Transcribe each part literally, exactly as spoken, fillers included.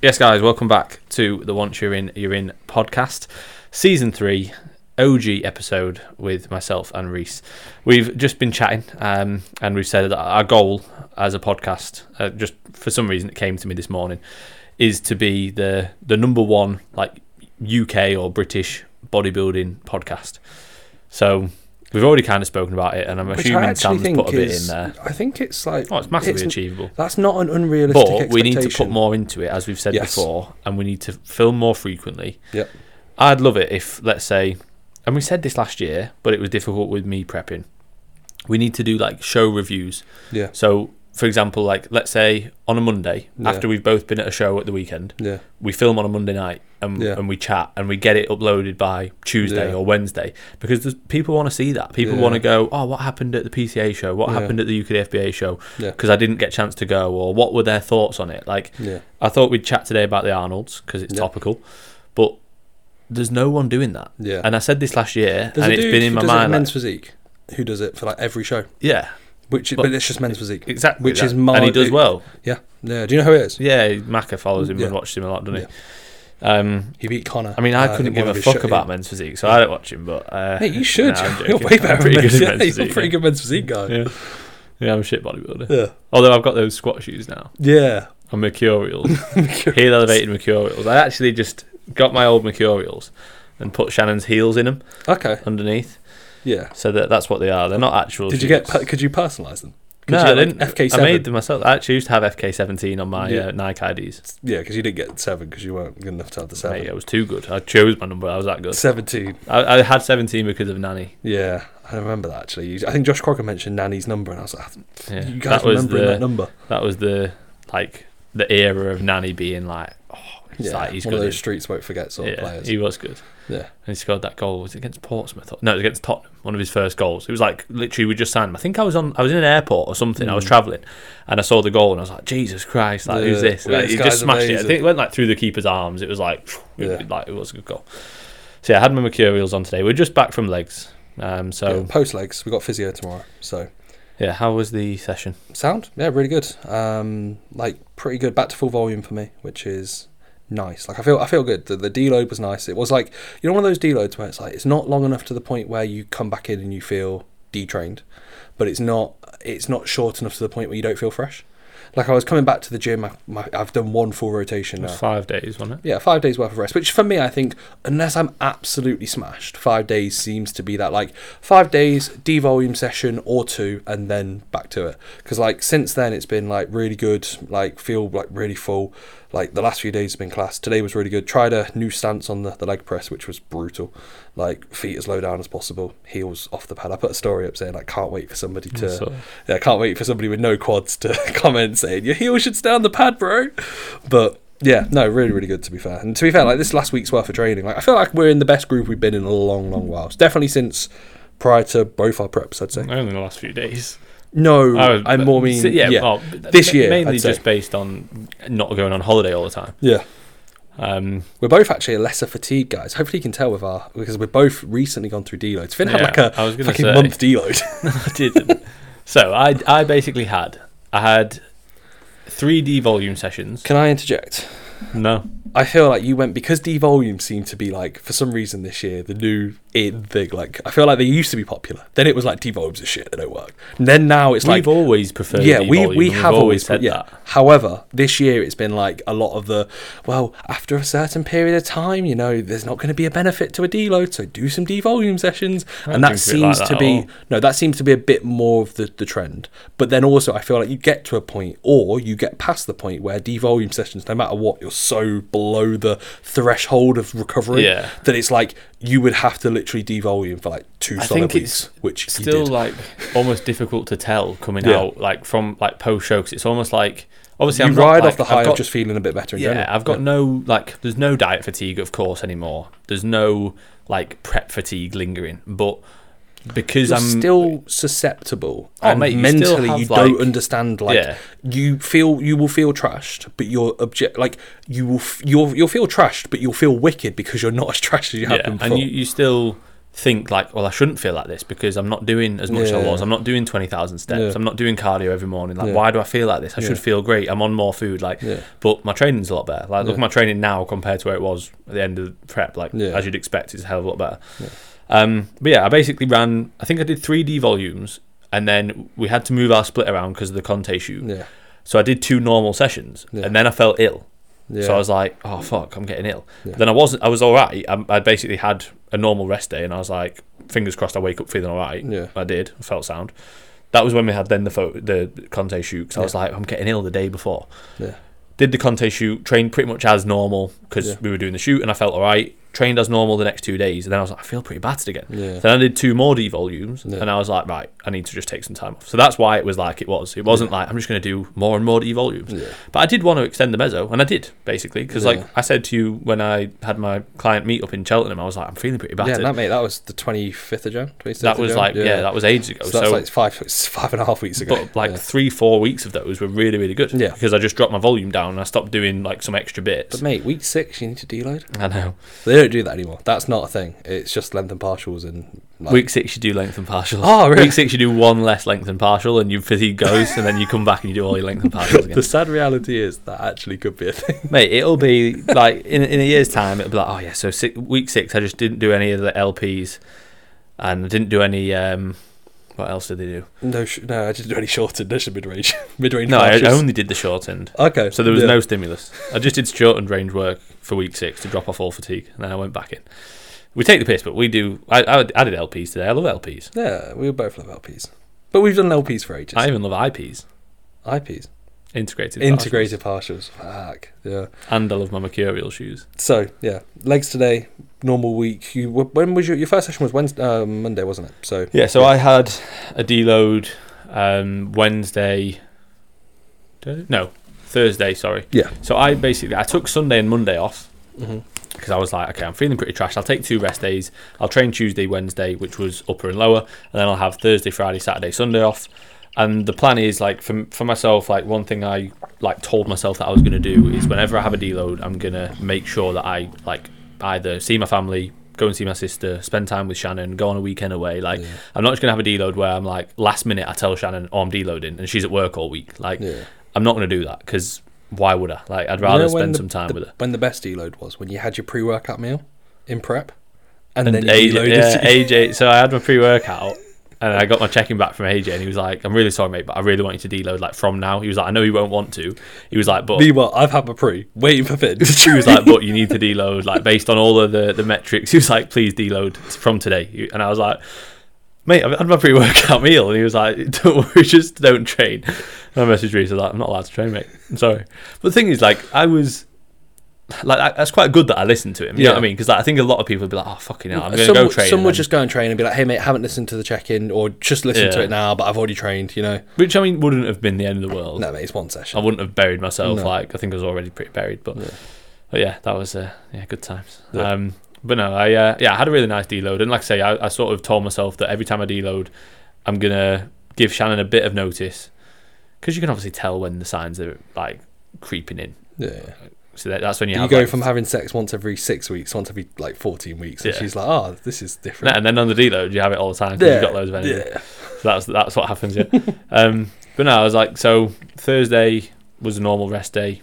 Yes, guys, welcome back to the Once You're In, You're In podcast, season three, O G episode with myself and Reese. We've just been chatting, um, and we've said that our goal as a podcast, uh, just for some reason it came to me this morning, is to be the the number one like U K or British bodybuilding podcast. So we've already kind of spoken about it, and I'm Which assuming Sam's put a bit is, in there. I think it's like... Oh, it's massively it's, achievable. That's not an unrealistic But expectation. we need to put more into it, as we've said Yes. before, and we need to film more frequently. Yep. I'd love it if, let's say, and we said this last year, but it was difficult with me prepping. We need to do like show reviews. Yeah. So, for example, like let's say on a Monday, Yeah. after we've both been at a show at the weekend, Yeah. we film on a Monday night and Yeah. and we chat and we get it uploaded by Tuesday Yeah. or Wednesday, because there's, people want to see that. People Yeah. want to go, oh, what happened at the P C A show? What Yeah. happened at the U K D F B A show? Yeah. Because I didn't get a chance to go, or what were their thoughts on it? Like, Yeah. I thought we'd chat today about the Arnolds because it's Yeah. topical, but there's no one doing that. Yeah. And I said this last year, There's and a it's dude been in who my does it mind. men's Like, physique, who does it for like every show. yeah, Which, But- but, it's just men's physique. exactly. Which that. is my... and he does well. Yeah. Yeah. Do you know who it is? Yeah, Macca follows him Yeah. and watches him a lot, doesn't Yeah. he? Um, He beat Connor. I mean, I uh, couldn't in give one a of his fuck show- about men's physique, so I don't watch him. But uh, Hey, you should. nah, I'm You're joking. way I'm better pretty than good men's. at Yeah, men's you're a physique, pretty yeah. good men's physique guy. Yeah. yeah, I'm a shit bodybuilder. Yeah. Although I've got those squat shoes now. Yeah. On Mercurials, heel elevated Mercurials. I actually just got my old Mercurials and put Shannon's heels in them Okay. underneath, Yeah. so that that's what they are. They're not actual. Did you shoes. get? Could you personalise them? Could No, you I get, like, didn't. F K I seven. made them myself. I actually used to have F K seventeen on my Yeah. uh, Nike I Ds. Yeah, because you didn't get seven because you weren't good enough to have the seven. Mate, I was too good. I chose my number. I was that good. Seventeen. I, I had seventeen because of Nanny. Yeah, I remember that actually. You- I think Josh Crocker mentioned Nanny's number, and I was like, Yeah, "You guys that was remembering the that number?" that was the like the era of Nanny being like, oh, it's Yeah, like he's one good. of those in- streets won't forget sort of yeah, players. he was good. Yeah, And he scored that goal. Was it against Portsmouth? No, it was against Tottenham. One of his first goals. It was like literally we just signed him. I think I was on. I was in an airport or something. I was Mm. travelling, and I saw the goal, and I was like, Jesus Christ! Like, who's Yeah. this? Well, Like, this he guy's just smashed it. I amazing. think it went like through the keeper's arms. It was like, it, Yeah. like it was a good goal. So yeah, I had my Mercurials on today. We're just back from legs. Um, so yeah, post legs. We got physio tomorrow, so yeah, how was the session? sound. Yeah, really good. Um, like pretty good. Back to full volume for me, which is nice. Like I feel, I feel good. The, the deload was nice. It was like, you know, one of those deloads where it's like it's not long enough to the point where you come back in and you feel detrained, but it's not, it's not short enough to the point where you don't feel fresh. Like I was coming back to the gym. I, my, I've done one full rotation It now. was five days, wasn't it? Yeah, five days worth of rest, which for me, I think, unless I'm absolutely smashed, five days seems to be that, like, five days, devolume session or two, and then back to it. Because, like, since then, it's been, like, really good, like, feel, like, really full. Like, the last few days have been class. Today was really good. Tried a new stance on the, the leg press, which was brutal. Like, feet as low down as possible, heels off the pad. I put a story up saying, like, can't wait for somebody to... So, Yeah, I can't wait for somebody with no quads to comment saying, your heel should stay on the pad, bro. But... yeah, no, really, really good to be fair. And to be fair, like this last week's worth of training, like I feel like we're in the best group we've been in a long, long while. It's definitely since prior to both our preps, I'd say. only the last few days. No, Oh, I but- more mean so, yeah, yeah, well, this year, mainly I'd say. just based on not going on holiday all the time. yeah. Um, We're both actually lesser fatigued guys. Hopefully you can tell with our because we've both recently gone through deloads. Finn had Yeah, like a I was gonna fucking say. month deload. I didn't. So I I basically had I had three D volume sessions. Can I interject? No. I feel like you went because devolume seemed to be like for some reason this year the new in thing. Like I feel like they used to be popular. Then it was like devolumes are shit, they don't work. And then now it's We've like always preferred yeah, D we volume, we and we've have always said yeah. that. However, this year it's been like a lot of the well after a certain period of time, you know, there's not going to be a benefit to a deload, so do some devolume sessions, I and don't that think of it like seems that to at be all. no, that seems to be a bit more of the the trend. But then also, I feel like you get to a point, or you get past the point where devolume sessions, no matter what, you're so below the threshold of recovery Yeah. that it's like you would have to literally devolume for like two I solid think weeks, it's which you Still did. like almost difficult to tell coming Yeah. out like from like post show, 'cause it's almost like obviously You I'm not, ride like, off the I've high got- of just feeling a bit better. In yeah, general. I've got Yeah. no like there's no diet fatigue of course anymore. There's no like prep fatigue lingering, but because You're I'm still susceptible Oh, and mate, you mentally still you have, don't like- understand like Yeah. you feel you will feel trashed but you're object like you will f- you'll you'll feel trashed but you'll feel wicked because you're not as trashed as you have yeah, been before. and you, you still think like, well, I shouldn't feel like this because I'm not doing as much as I Yeah. was. I'm not doing twenty thousand steps. Yeah. I'm not doing cardio every morning. Like, Yeah. why do I feel like this? I Yeah. should feel great. I'm on more food. Like, Yeah. but my training's a lot better. Like, look Yeah. at my training now compared to where it was at the end of the prep. Like, Yeah. as you'd expect, it's a hell of a lot better. Yeah. Um, but yeah, I basically ran, I think I did three D volumes, and then we had to move our split around because of the Conte shoot. Yeah. So I did two normal sessions, Yeah. and then I felt ill. Yeah. So I was like, oh fuck, I'm getting ill. Yeah. Then I wasn't. I was all right. I, I basically had a normal rest day, and I was like, fingers crossed, I wake up feeling all right. Yeah. I did. I felt sound. That was when we had then the photo, the Conte shoot. Because I was Yeah. like, I'm getting ill the day before. Yeah. Did the Conte shoot, trained pretty much as normal because Yeah. we were doing the shoot, and I felt all right. Trained as normal the next two days, and then I was like, I feel pretty battered again. Yeah. Then I did two more D volumes, Yeah. and I was like, right, I need to just take some time off. So that's why it was like it was. It wasn't like I'm just going to do more and more D volumes. Yeah. But I did want to extend the meso, and I did basically because, like Yeah. I said to you when I had my client meet up in Cheltenham, I was like, I'm feeling pretty Yeah, battered. that mate, that was the twenty-fifth of Jan. twenty-sixth that of was Jan? like yeah. that was ages ago. So So, that's like five, five and a half weeks ago. but like yeah. three, four weeks of those were really, really good. Yeah. Because I just dropped my volume down and I stopped doing like some extra bits. But mate, week six you need to deload. I know. They don't do that anymore. That's not a thing. It's just length and partials and like, Week six, you do length and partials. Oh, really? Week six, you do one less length and partial, and your fatigue goes, and then you come back and you do all your length and partials again. The sad reality is that actually could be a thing. Mate, it'll be like in in a year's time, it'll be like, oh yeah, so six, week six, I just didn't do any of the L Ps, and I didn't do any. Um, what else did they do? No, sh- no, I didn't do any shortened. There's mid range, mid range. No, I only did the shortened. Okay, So there was yeah. no stimulus. I just did shortened range work for week six to drop off all fatigue, and then I went back in. We take the piss, but we do. I, I, I did L Ps today. I love L Ps. Yeah, we both love L Ps, but we've done L Ps for ages. I even love I Ps. I Ps, Integrated. integrated partials. Fuck yeah. And I love my mercurial shoes. So yeah, legs today, normal week. You when was your your first session was Wednesday, uh, Monday, wasn't it? So Yeah, so I had a deload um, Wednesday. Did I? No, Thursday. Sorry. yeah. So I basically I took Sunday and Monday off Mm-hmm. because I was like, okay, I'm feeling pretty trash. I'll take two rest days. I'll train Tuesday, Wednesday, which was upper and lower, and then I'll have Thursday, Friday, Saturday, Sunday off. And the plan is like for for myself, like one thing I like told myself that I was going to do is whenever I have a deload, I'm gonna make sure that I like either see my family, go and see my sister, spend time with Shannon, go on a weekend away. Like Yeah. I'm not just gonna have a deload where I'm like last minute I tell Shannon, oh I'm deloading, and she's at work all week. Like Yeah. I'm not gonna do that because why would I? Like I'd rather You know when spend the- some time the- with her. When the best deload was when you had your pre-workout meal in prep, and, And then you A J, deloaded. yeah, A J. So I had my pre-workout, and I got my check-in back from A J, and he was like, "I'm really sorry, mate, but I really want you to deload like from now." He was like, "I know you won't want to." He was like, "But." Meanwhile, I've had my pre, waiting for Finn. He was like, "But you need to deload like based on all of the the metrics." He was like, "Please deload from today," and I was like, "Mate, I've had my pre-workout meal," and he was like, "Don't worry, just don't train." And I messaged Reece, I was like, "I'm not allowed to train, mate. I'm sorry." But the thing is, like, I was. Like I- that's quite good that I listened to him. You know Yeah. what I mean? Because like, I think a lot of people would be like, "Oh fucking hell, I'm going to some go train." some and would then- just go and train and be like, "Hey mate, I haven't listened to the check-in, or just listen to Yeah. it now, but I've already trained." You know, Which I mean wouldn't have been the end of the world. no mate, it's one session. I wouldn't have buried myself. No. Like I think I was already pretty buried. But Yeah. but yeah, that was uh, yeah good times. Yeah. Um, but no, I uh, yeah I had a really nice deload, and like I say, I, I sort of told myself that every time I deload, I'm gonna give Shannon a bit of notice because you can obviously tell when the signs are like creeping in. Yeah. So that, that's when you, You have go like, from having sex once every six weeks, once every like fourteen weeks, and Yeah. she's like, "Oh, this is different." and then on the deload you have it all the time because you've got loads of energy. Yeah. So that's that's what happens. Yeah. um, but no, I was like, so Thursday was a normal rest day.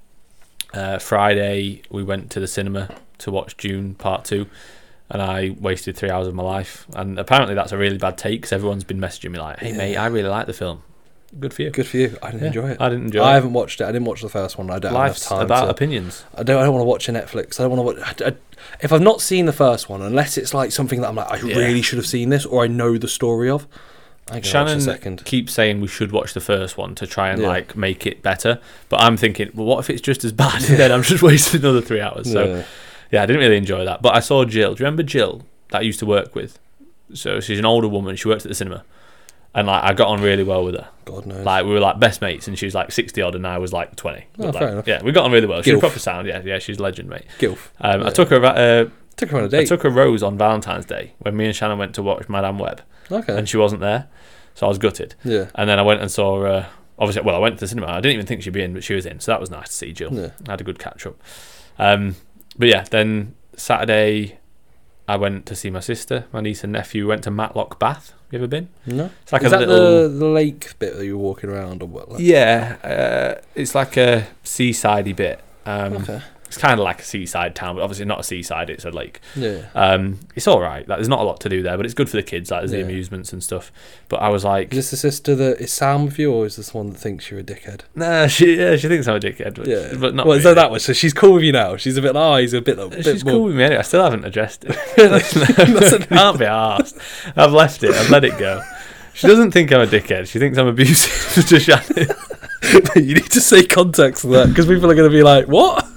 Uh, Friday we went to the cinema to watch Dune Part Two, and I wasted three hours of my life. And apparently that's a really bad take because everyone's been messaging me like, "Hey Yeah. mate, I really like the film. Good for you." Good for you. I didn't Yeah, enjoy it. I didn't enjoy I it. haven't watched it. I didn't watch the first one. I don't Life's have enough about time. To, opinions. I don't. I don't want to watch a Netflix. I don't want to watch. I, I, if I've not seen the first one, unless it's like something that I'm like, I Yeah. really should have seen this, or I know the story of. I can watch Shannon the second. keeps saying we should watch the first one to try and Yeah. like make it better, but I'm thinking, well, what if it's just as bad? Then I'm just wasting another three hours. So Yeah. yeah, I didn't really enjoy that. But I saw Jill. Do you remember Jill that I used to work with? So she's an older woman. She worked at the cinema, and like I got on really well with her. God knows. Like we were like best mates, and she was like sixty odd, and I was like twenty. Oh, But, fair like, enough. yeah, we got on really well. She was Gilf. proper sound. Yeah, yeah, she's a legend, mate. Gilf. Um, Yeah. I took her. Uh, Took her on a I date. took her rose on Valentine's Day when me and Shannon went to watch Madame Web, okay. and she wasn't there, so I was gutted. Yeah. And then I went and saw. Uh, obviously, well, I went to the cinema. I didn't even think she'd be in, but she was in, so that was nice to see Jill. Yeah. I had a good catch up. Um, but yeah, then Saturday, I went to see my sister, my niece and nephew. Went to Matlock Bath. You ever been? No. It's like Is a that little. the, the lake bit that you're walking around or what? Like? Yeah, uh, it's like a seasidey bit. Um, Okay. It's kind of like a seaside town, but obviously not a seaside. It's a lake. Yeah. Um, it's all right. Like, there's not a lot to do there, but it's good for the kids. Like, there's the Yeah. amusements and stuff. But I was like, Is this the sister that is Sam with you, or is this one that thinks you're a dickhead? nah, she yeah, she thinks I'm a dickhead, but, Yeah. but not. Well, really. so that was so she's cool with you now. She's a bit. Oh, he's a bit. A bit She's more. cool with me anyway. I still haven't addressed it. Can't be arsed. I've left it. I've let it go. She doesn't think I'm a dickhead. She thinks I'm abusive to Shannon. You need to say context for that because people are going to be like, "What?"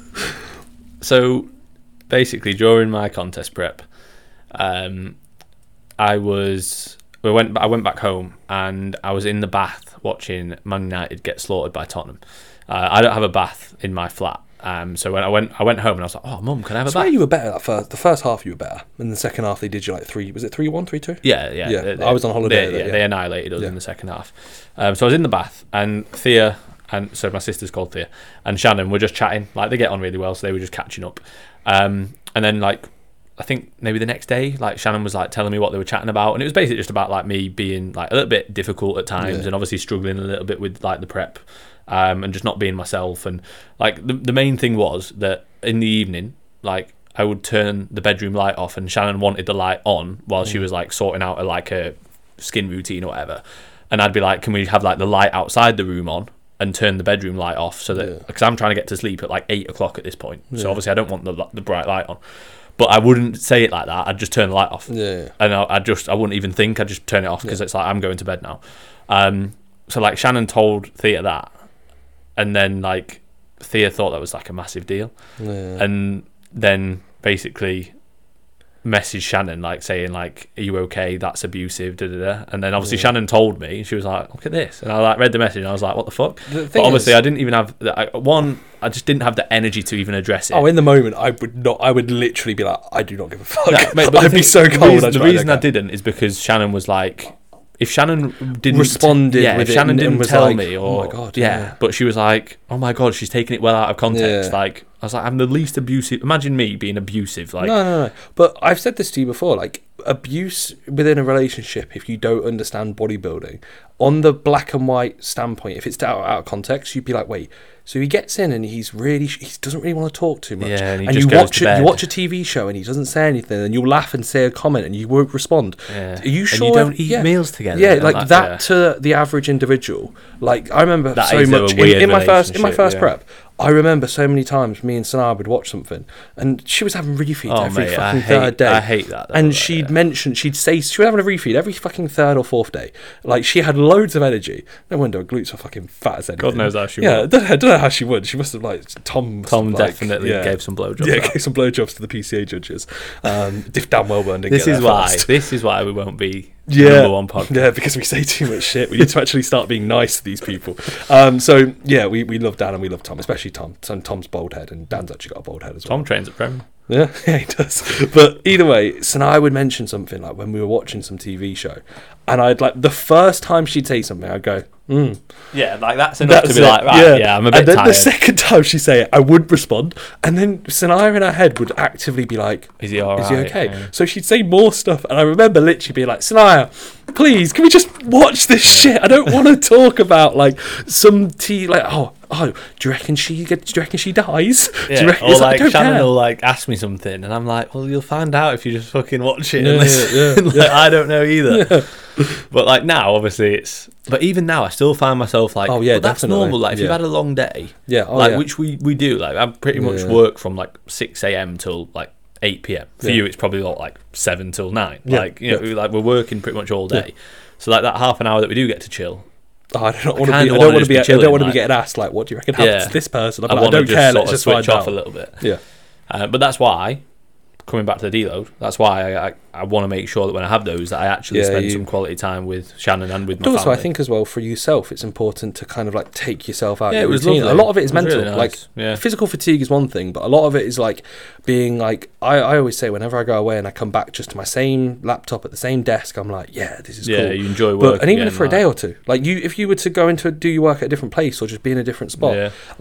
So, basically, during my contest prep, um, I was we went I went back home and I was in the bath watching Man United get slaughtered by Tottenham. Uh, I don't have a bath in my flat, um, so when I went I went home and I was like, "Oh, Mum, can I have a I swear bath?" you were better that first. The first half you were better, and the second half they did you like three. Was it three one, three two? Yeah, yeah. Yeah, they- they- I was on holiday They, there, yeah, yeah. they annihilated us Yeah. in the second half. Um, so I was in the bath, and Thea, and so my sister's called Thea, and Shannon were just chatting. Like, they get on really well, so they were just catching up. Um, and then, like, I think maybe the next day, like, Shannon was like telling me what they were chatting about, and it was basically just about like me being like a little bit difficult at times, Yeah. and obviously struggling a little bit with like the prep, um, and just not being myself. And like the the main thing was that in the evening, like, I would turn the bedroom light off, and Shannon wanted the light on while she was like sorting out a like a skin routine or whatever, and I'd be like, "Can we have like the light outside the room on and turn the bedroom light off so that Yeah. because I'm trying to get to sleep at like eight o'clock at this point, so Yeah. obviously I don't want the the bright light on." But I wouldn't say it like that. I'd just turn the light off, Yeah. and I, I just I wouldn't even think. I'd just turn it off because Yeah. it's like I'm going to bed now. Um, so like Shannon told Thea that, and then like Thea thought that was like a massive deal, Yeah. and then basically messaged Shannon like saying like, "Are you okay? That's abusive." Da, da, da. And then obviously Yeah. Shannon told me, she was like, "Look at this," and I like read the message and I was like, "What the fuck?" The But thing obviously is- I didn't even have the, I, one. I just didn't have the energy to even address it. Oh, in the moment, I would not. I would literally be like, I do not give a fuck. No, mate, but the I'd be thing- so the cold. reason- I'd The be like, reason I okay. didn't is because Shannon was like, if Shannon didn't Responded yeah, with if it Shannon and- and didn't was tell like, me, "Oh or my God, yeah, yeah." but she was like, "Oh my God, she's taking it well out of context." Yeah. Like, I was like, I'm the least abusive. Imagine me being abusive. Like, no, no, no. But I've said this to you before. Like abuse within a relationship, if you don't understand bodybuilding, on the black and white standpoint, if it's out, out of context, you'd be like, wait. So he gets in and he's really he doesn't really want to talk too much. Yeah, and he and just you goes watch to it, you bed. watch a T V show and he doesn't say anything, and you'll laugh and say a comment and you won't respond. Yeah. Are you And sure? you don't eat yeah. meals together Yeah, and like like, that yeah. to the average individual. Like I remember That so is a much in, weird in my first in my relationship, first yeah. prep. I remember so many times me and Sanaa would watch something, and she was having refeeds Oh, every mate, I fucking hate- third day. I hate that, though, And like, she'd yeah. mention, she'd say she was having a refeed every fucking third or fourth day. Like she had loads of energy. No wonder her glutes were fucking fat as anything. God knows how she Yeah, I would. don't, know, I don't know how she would. She must have like Tom. must Tom have, like, definitely yeah. gave some blowjobs. Yeah, out. gave some blowjobs to the P C A judges. Um, Diff damn well didn't This get is there why. first. This is why we won't be Yeah, number one podcast. yeah, because we say too much shit. We need to actually start being nice to these people. Um, so yeah, we, we love Dan and we love Tom, especially Tom. So Tom's bald head, and Dan's actually got a bald head as well. Tom trains at Prem. Yeah, yeah, he does. But either way, so now I would mention something like when we were watching some T V show, and I'd like the first time she'd say something, I'd go, mm, Yeah, like that's enough that's to be it. like, right, yeah, I'm a bit And then tired. the second time she say it, I would respond, and then Sanaya in her head would actively be like, Is he alright? "Is he okay?" Yeah. So she'd say more stuff, and I remember literally being like, "Sanaya, please, can we just watch this shit? I don't want to talk about like some tea, like oh." Oh, do you reckon she gets? Do you reckon she dies? Yeah, do you reckon, or it's like I don't Shannon care. will like ask me something, and I'm like, "Well, you'll find out if you just fucking watch it." Yeah, and listen. yeah, yeah, Like, I don't know either. But like now, obviously, it's. But even now, I still find myself like, Oh, yeah, well, that's definitely. normal. Like if you've Yeah. had a long day, Yeah, oh, like yeah. which we we do. Like I pretty much Yeah. work from like six a.m. till like eight p.m. For Yeah. you, it's probably not like seven till nine. Yeah, Like you know, yeah. like we're working pretty much all day. So like that half an hour that we do get to chill. Oh, I don't want to be. kinda I don't wanna want to just be. be I chilling, don't want to be like- getting asked like, "What do you reckon happened Yeah. to this person?" I'm I like, I want to don't just care. sort Let's of just switch find off out. a little bit. Yeah, Uh, but that's why, coming back to the deload, that's why I, I, I want to make sure that when I have those, that I actually Yeah, spend you- some quality time with Shannon and with my But also, family. I think as well for yourself, it's important to kind of like take yourself out. Yeah, of your it was routine. lovely. A lot of it is It was mental. really nice. Like Yeah. physical fatigue is one thing, but a lot of it is like being like I, I always say whenever I go away and I come back just to my same laptop at the same desk, I'm like, yeah, this is yeah, cool. you enjoy But work. and even for a day or two, like you, if you were to go into do your work at a different place or just be in a different spot, Yeah. like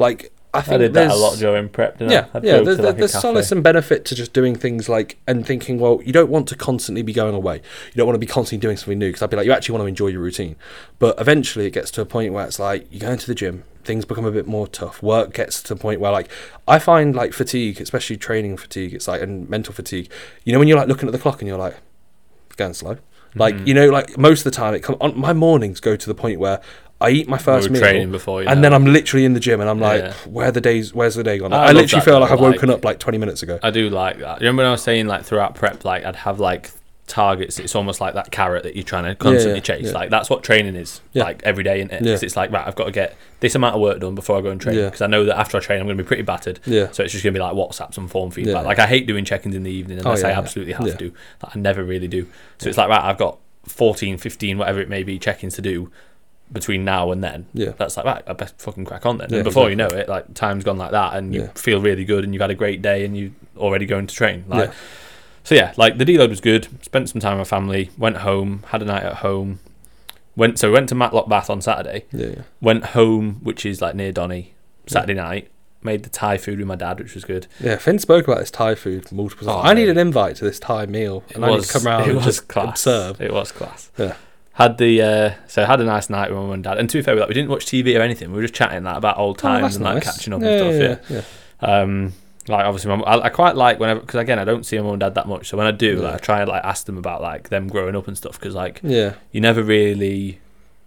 I think I did that a there's- lot during prep, didn't Yeah, I? I'd yeah. go There's, to, like, a there's cafe. solace and benefit to just doing things like and thinking, well, you don't want to constantly be going away. You don't want to be constantly doing something new because I'd be like, you actually want to enjoy your routine. But eventually, it gets to a point where it's like you go into the gym, things become a bit more tough. Work gets to the point where like I find like fatigue, especially training fatigue, it's like and mental fatigue. You know when you're like looking at the clock and you're like, it's going slow. Like Mhm. you know, like most of the time, it come on. My mornings go to the point where I eat my first We were meal, training before, you and know. then I'm literally in the gym, and I'm like, Yeah. where the days? Where's the day gone? I I, love literally that feel though, like I've like- woken up like twenty minutes ago. I do like that. Remember when I was saying like throughout prep, like I'd have like targets. It's almost like that carrot that you're trying to constantly yeah, chase. yeah. Like that's what training is. Yeah. Like every day, in it. Yeah. Because it's like right, I've got to get this amount of work done before I go and train. Yeah. Because I know that after I train, I'm going to be pretty battered. Yeah. So it's just going to be like WhatsApps and form feedback. Yeah. Like I hate doing check-ins in the evening Oh, unless yeah, I yeah. absolutely have Yeah. to. Like, I never really do. So it's like right, I've got fourteen, fifteen, whatever it may be, check-ins to do between now and then. Yeah. That's like right, I best fucking crack on then. Yeah, and before exactly. you know it, like time's gone like that, and you Yeah. feel really good, and you've had a great day, and you already going to train. Like, Yeah. so yeah, like the deload was good. Spent some time with my family. Went home, had a night at home. Went so we went to Matlock Bath on Saturday. Yeah, yeah. Went home, which is like near Donny, Saturday night. Made the Thai food with my dad, which was good. Yeah, Finn spoke about this Thai food multiple times. Oh, I need mate. an invite to this Thai meal, and I need to come around it and was just class. observe. It was class. Yeah. Had the uh, so had a nice night with my mum and dad. And to be fair, we, like, we didn't watch T V or anything. We were just chatting like about old Oh, times that's and like nice. catching up yeah, and stuff. yeah, Yeah. yeah. Um, like obviously, my, I, I quite like whenever because again, I don't see my mum and dad that much. So when I do, Yeah. like I try and like ask them about like them growing up and stuff because like Yeah. you never really.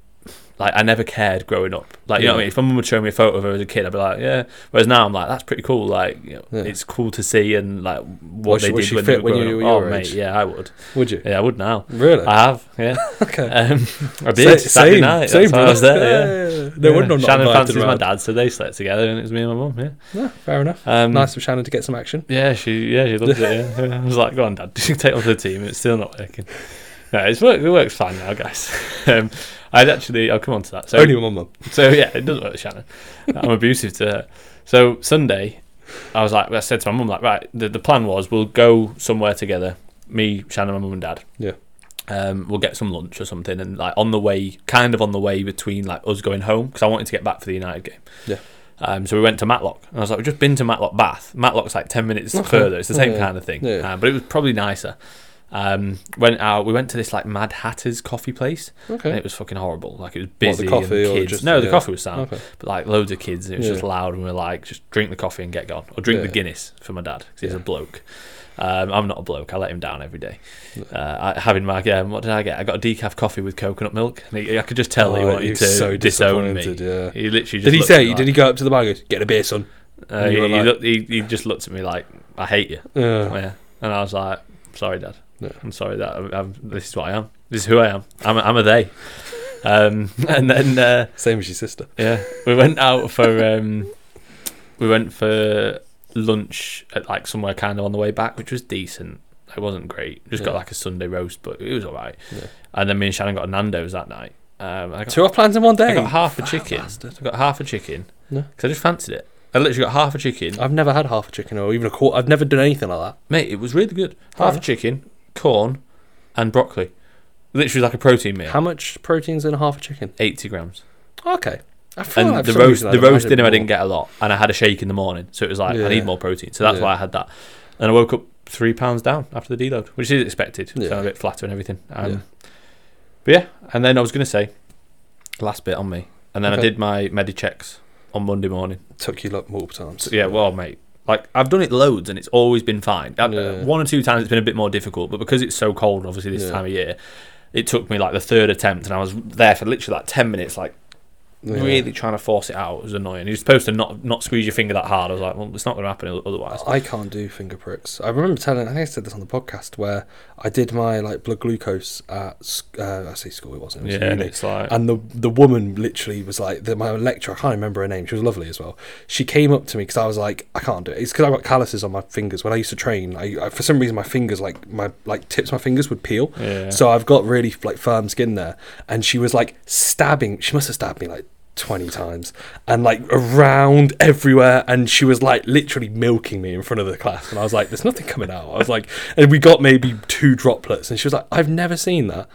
Like I never cared growing up. Like you know what I Yeah. mean. If someone would show me a photo of her as a kid, I'd be like, yeah. Whereas now I'm like, that's pretty cool. Like you know, Yeah. it's cool to see and like what Was they she- was did she when fit they were when growing you up. were Oh your mate, age? yeah, I would. Would you? Yeah, I would now. Really? I have. Yeah. okay. Um, I did Sa- Saturday same, night. same, That's why I was bro. there. Yeah. Yeah, yeah, yeah. No wonder I'm not Shannon invited fancies my around. dad, so they slept together, and it was me and my mum. Yeah. Yeah, fair enough. Um, Nice of Shannon to get some action. Yeah, she yeah she loves it. Yeah. I was like, go on, Dad, take off the team. It's still not working. No, it's work. It works fine now, guys. Um, I'd actually, I'll come on to that. So, Only with my mum. so yeah, it does work with Shannon. I'm abusive to her. So Sunday, I was like, I said to my mum, like, right, the, the plan was we'll go somewhere together, me, Shannon, my mum and dad. Yeah. Um, we'll get some lunch or something, and like on the way, kind of on the way between like us going home because I wanted to get back for the United game. Yeah. Um, so we went to Matlock, and I was like, we've just been to Matlock Bath. Matlock's like ten minutes Okay. further. It's the same Yeah. kind of thing, Yeah. um, but it was probably nicer. Um, went out. We went to this like Mad Hatter's coffee place, and Okay. it was fucking horrible. Like it was What, the busy coffee and or kids. just- no, the yeah. coffee was sound, Okay. but like loads of kids. And it was Yeah. just loud, and we were like, just drink the coffee and get gone, or drink the Yeah. Guinness for my dad because he's Yeah. a bloke. Um, I'm not a bloke. I let him down every day. Uh, I, having my um, what did I get? I got a decaf coffee with coconut milk. And he, I could just tell he Oh, wanted was to so disown me. disappointed, yeah. He literally just Did he looked say? at me Did he like- go up to the bar and go, "Get a beer, son"? Uh, And he, you were he, like- looked, he, he just looked at me like, "I hate you." Yeah. Yeah, and I was like, "Sorry, Dad. Yeah. I'm sorry that I'm, I'm, this is what I am. This is who I am. I'm a, I'm a they." Um, and then uh, Same as your sister. yeah, we went out for um, we went for lunch at like somewhere kind of on the way back, which was decent. It wasn't great. Just got Yeah. like a Sunday roast, but it was all right. Yeah. And then me and Shannon got a Nando's that night. Um, I got, Two off plans in one day. I got half a Fat chicken. bastard. I got half a chicken No. because I just fancied it. I literally got half a chicken. I've never had half a chicken or even a quarter. I've never done anything like that. Mate, it was really good. Half Yeah. a chicken, corn, and broccoli. Literally like a protein meal. How much protein's in a half a chicken? eighty grams. Okay. I feel And like the for some roast, reason the I'd roast imagine dinner, I more. didn't get a lot, and I had a shake in the morning, so it was like I Yeah. need more protein. So that's Yeah. why I had that. And I woke up three pounds down after the deload, which is expected. Yeah. So I'm a bit flatter and everything. Um, Yeah. But yeah, and then I was going to say, last bit on me, and then I Okay. did my medi checks on Monday morning. Took you like multiple times. So, yeah, well, mate, like I've done it loads, and it's always been fine. Uh, Yeah. One or two times it's been a bit more difficult, but because it's so cold, obviously this Yeah. time of year, it took me like the third attempt, and I was there for literally like ten minutes, like. Yeah. Really trying to force it out. It was annoying. You're supposed to not not squeeze your finger that hard. I was like, well, it's not going to happen otherwise. I can't do finger pricks. I remember telling, I think I said this on the podcast, where I did my like blood glucose at, s- uh, I say school, it wasn't, it was Yeah, and uni. it's like And the the woman literally was like, the, my lecturer, I can't remember her name, she was lovely as well. She came up to me because I was like, I can't do it. It's because I've got calluses on my fingers. When I used to train, I, I for some reason my fingers, like my like tips of my fingers would peel. yeah. So I've got really like firm skin there. And she was like stabbing, she must have stabbed me like twenty times and like around everywhere, and she was like literally milking me in front of the class, and I was like, there's nothing coming out. I was like, and we got maybe two droplets, and she was like, I've never seen that.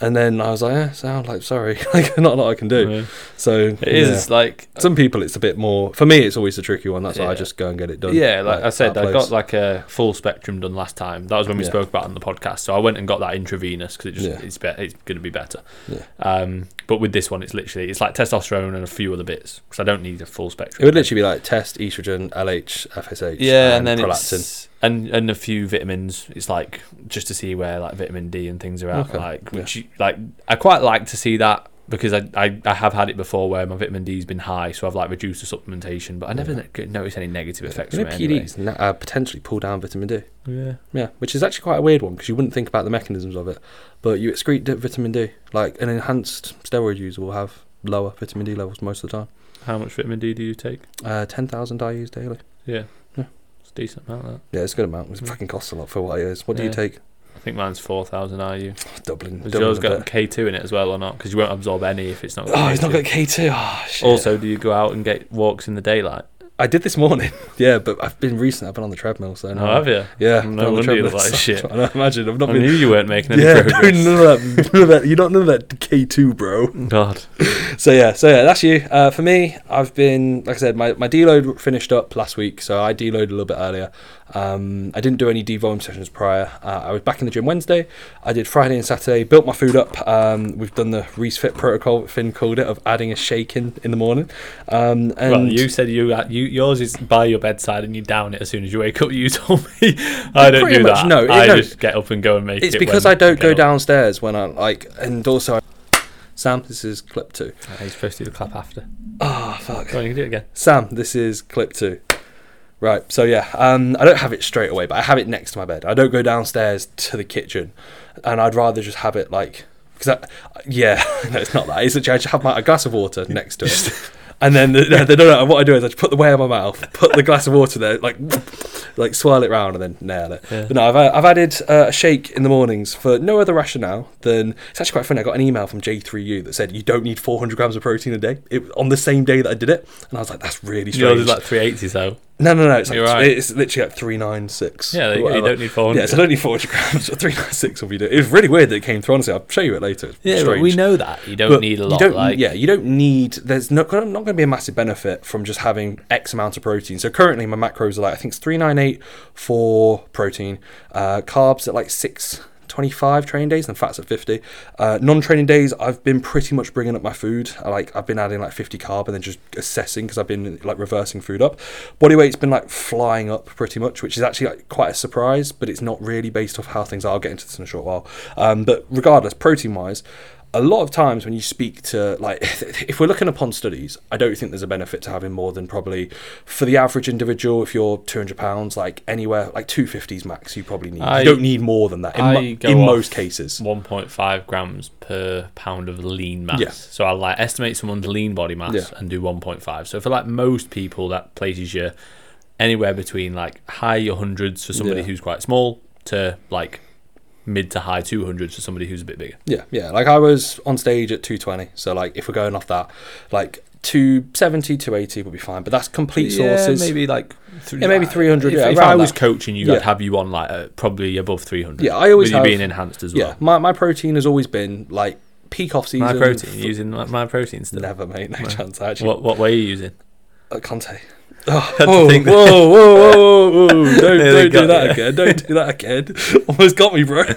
And then I was like, eh, sound like sorry, like not a lot I can do. Yeah. So It is yeah. like Some people it's a bit more. For me, it's always a tricky one. That's why I Yeah. just go and get it done. yeah, like I said, at a I place. got like a full spectrum done last time. That was when we Yeah. spoke about it on the podcast. So I went and got that intravenous because it just Yeah. it's be- it's going to be better. Yeah. Um, but with this one, it's literally it's like testosterone and a few other bits because I don't need a full spectrum. It would literally be like test, estrogen, L H, F S H, yeah, and, and then prolactin. it's and and a few vitamins. It's like just to see where like vitamin D and things are at. Okay, Like which you, like I quite like to see that because I, I I have had it before where my vitamin D's been high, so I've like reduced the supplementation, but I never Yeah. ne- noticed any negative effects You know, from it. P Anyway. Ds na- uh, potentially pull down vitamin D. Yeah. Yeah, which is actually quite a weird one because you wouldn't think about the mechanisms of it, but you excrete di- vitamin D. Like an enhanced steroid user will have lower vitamin D levels most of the time. How much vitamin D do you take? Uh, ten thousand I use daily. Yeah. Yeah. It's a decent amount, that. Yeah, it's a good amount. It Mm. fucking costs a lot for what it is. What do Yeah. you take? I think mine's four thousand I U. Doubling. Has doubling yours a got bit. K two in it as well or not? Because you won't absorb any if it's not got Oh, K it's not two. got K two. Oh, shit. Also, do you go out and get walks in the daylight? I did this morning. Yeah, but I've been recent. I've been on the treadmill, so Oh, no. have you? Yeah, No been on the wonder you treadmill, look like so- shit. I don't imagine. I've not I been. knew you weren't making any Yeah, progress. doing none of that. None of that. You don't know that K two, bro. God. So yeah, so yeah, that's you. Uh, for me, I've been, like I said, my, my deload finished up last week, so I deloaded a little bit earlier. Um, I didn't do any devolume sessions prior. Uh, I was back in the gym Wednesday. I did Friday and Saturday, built my food up. Um, we've done the Reese Fit protocol, Finn called it, of adding a shake in in the morning. Um, and Well, you said you, you yours is by your bedside and you down it as soon as you wake up. You told me I don't Pretty do much, that. no, it- I no. just get up and go and make it's it. because when I don't get go up. downstairs when I like, and also, Sam, this is clip two. Oh, you're supposed to do the clap after. Oh fuck. Go on, you can do it again. Sam, this is clip two. Right, so yeah, um, I don't have it straight away, but I have it next to my bed. I don't go downstairs to the kitchen, and I'd rather just have it like, because yeah, no, it's not that. It's literally I just have my, a glass of water next to it, and then the, the, the, no, no, what I do is I just put the whey in my mouth, put the glass of water there, like, like swirl it round, and then nail it. Yeah. But no, I've I've added uh, a shake in the mornings for no other rationale than it's actually quite funny. I got an email from J three U that said you don't need four hundred grams of protein a day. It on the same day that I did it, and I was like, that's really strange. Yours is like three eighty, so. No, no, no. It's, like, You're right. it's literally like three nine six. Yeah, there you, go, you don't need four hundred. Yeah, so I don't need four hundred grams. But three nine six will be. It was really weird that it came through. Honestly, I'll show you it later. It's Yeah, but strange. we know that. You don't But need a you lot. don't- like, yeah, you don't need. There's not, not going to be a massive benefit from just having X amount of protein. So currently, my macros are like I think it's three nine eight for protein, uh, carbs at like six twenty-five training days, and fats at fifty. Uh, non-training days, I've been pretty much bringing up my food. I, like I've been adding like fifty carb and then just assessing because I've been like reversing food up. Body weight's been like flying up pretty much, which is actually like, quite a surprise, but it's not really based off how things are. I'll get into this in a short while. Um, but regardless, protein-wise, a lot of times when you speak to, like, if we're looking upon studies, I don't think there's a benefit to having more than probably, for the average individual, if you're two hundred pounds, like anywhere, like two fifties max, you probably need. I- you don't need more than that in, I mo- go in off most cases. one point five grams per pound of lean mass. Yeah. So I like estimate someone's lean body mass Yeah. and do one point five. So for like most people, that places you anywhere between like high hundreds for somebody Yeah. who's quite small to like mid to high two hundreds for somebody who's a bit bigger. Yeah, yeah. Like I was on stage at two twenty, so like if we're going off that, like two seventy, two eighty would be fine. But that's complete sources. Yeah, maybe like th- Yeah, maybe three hundred, If, yeah, if around I was that. coaching you, Yeah. I'd have you on like uh, probably above three hundred. Yeah, I always with you have- being enhanced as well. Yeah, my my protein has always been like peak off season. My protein, you're using my, my protein still. Never, mate. No Right. chance. I actually. What what way are you using? Uh, Conte. Oh, Had to whoa, think whoa, whoa, whoa, whoa, whoa. Don't, Nearly don't do got that you. again. Don't do that again. Almost got me, bro.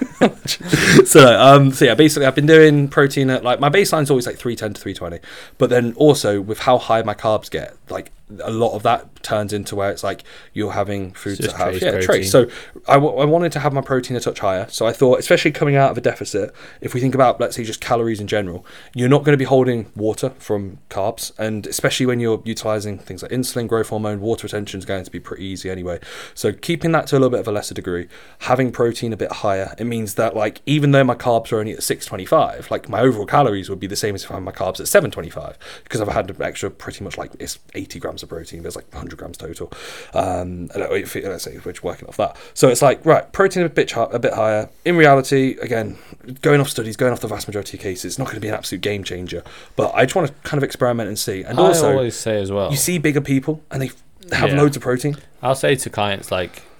so, um, so yeah, basically I've been doing protein at like, my baseline's always like three ten to three twenty. But then also with how high my carbs get, like a lot of that turns into where it's like you're having foods Just that have trace yeah, protein. trace. So I, w- I wanted to have my protein a touch higher. So I thought, especially coming out of a deficit, if we think about, let's say, just calories in general, you're not going to be holding water from carbs. And especially when you're utilizing things like insulin, growth hormone, water retention is going to be pretty easy anyway. So keeping that to a little bit of a lesser degree, having protein a bit higher, it means that like even though my carbs are only at six twenty-five, like my overall calories would be the same as if I had my carbs at seven twenty-five, because I've had an extra pretty much like it's eighty grams of protein. There's like one hundred grams total. Um, and if, let's say we're working off that. So it's like, right, protein a bit, hi- a bit higher. In reality, again, going off studies, going off the vast majority of cases, it's not going to be an absolute game changer. But I just want to kind of experiment and see. And I also, always say as well, you see bigger people and they have Yeah. loads of protein. I'll say to clients like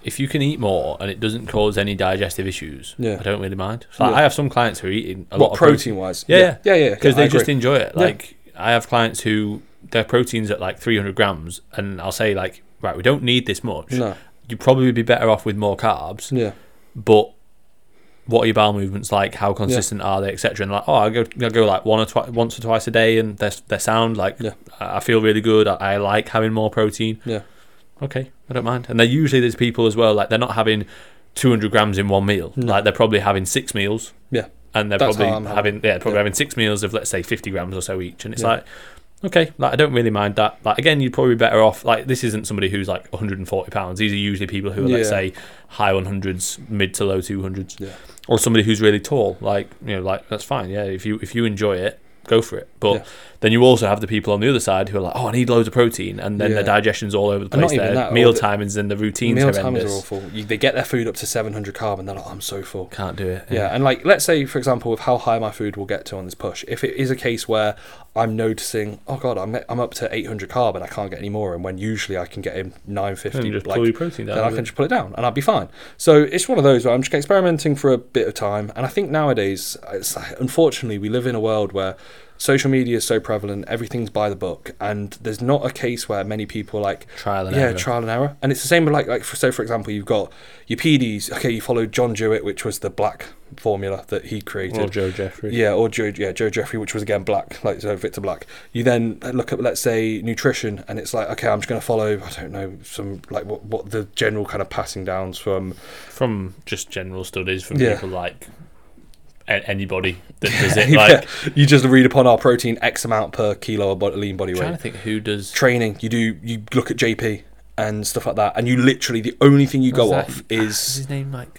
if you can eat more and it doesn't cause any digestive issues, Yeah. I don't really mind. So like, Yeah. I have some clients who are eating a What lot of protein protein. wise? Yeah, yeah, yeah, yeah. Because yeah, I they just agree. enjoy it. Yeah. Like I have clients who their protein's at like three hundred grams, and I'll say like, right, we don't need this much. No. You'd probably be better off with more carbs. Yeah. But what are your bowel movements like? How consistent are they, et cetera? And like, oh, I go, I go like one or twi- once or twice a day, and they're they sound like Yeah. I I feel really good. I, I like having more protein. Yeah. Okay, I don't mind. And they're usually there's people as well, like they're not having two hundred grams in one meal. No. Like they're probably having six meals. Yeah. And they're That's probably how I'm having, having- yeah, probably yeah. having six meals of let's say fifty grams or so each. And it's Yeah. like, okay, like I don't really mind that. Like again, you'd probably be better off. Like this isn't somebody who's like one hundred forty pounds. These are usually people who are let's Yeah. say high one hundreds, mid to low two hundreds, Yeah. or somebody who's really tall. Like you know, like that's fine. Yeah, if you if you enjoy it, go for it. But Yeah. then you also have the people on the other side who are like, oh, I need loads of protein, and then Yeah. their digestion's all over the And not place. even Their that, meal all the- timings and the routines Meal times horrendous. are awful. You, they get their food up to seven hundred carb and they're like, oh, I'm so full. Can't do it. Yeah, and like let's say for example with how high my food will get to on this push, if it is a case where I'm noticing, oh god, I'm I'm up to eight hundred carb and I can't get any more, and when usually I can get in nine fifty, And just like, pull your protein down. then I with can it. just pull it down and I'll be fine. So it's one of those where I'm just experimenting for a bit of time, and I think nowadays, it's like, unfortunately, we live in a world where social media is so prevalent, everything's by the book, and there's not a case where many people like Trial and yeah error. trial and error. And it's the same with like like for, so for example, you've got your P Ds. Okay, you followed John Jewett, which was the black formula that he created. Or Joe Jeffrey. Yeah, or Joe, yeah, Joe Jeffrey, which was again black, like so Victor Black. You then look at, let's say, nutrition, and it's like, okay, I'm just going to follow, I don't know, some like what, what the general kind of passing downs from. From just general studies from Yeah. people like a- anybody that does it. Like, Yeah, you just read upon our protein X amount per kilo of bod- lean body I'm trying weight. to think who does. Training, you do, you look at J P and stuff like that, and you literally the only thing you go What's off that? Is is his name like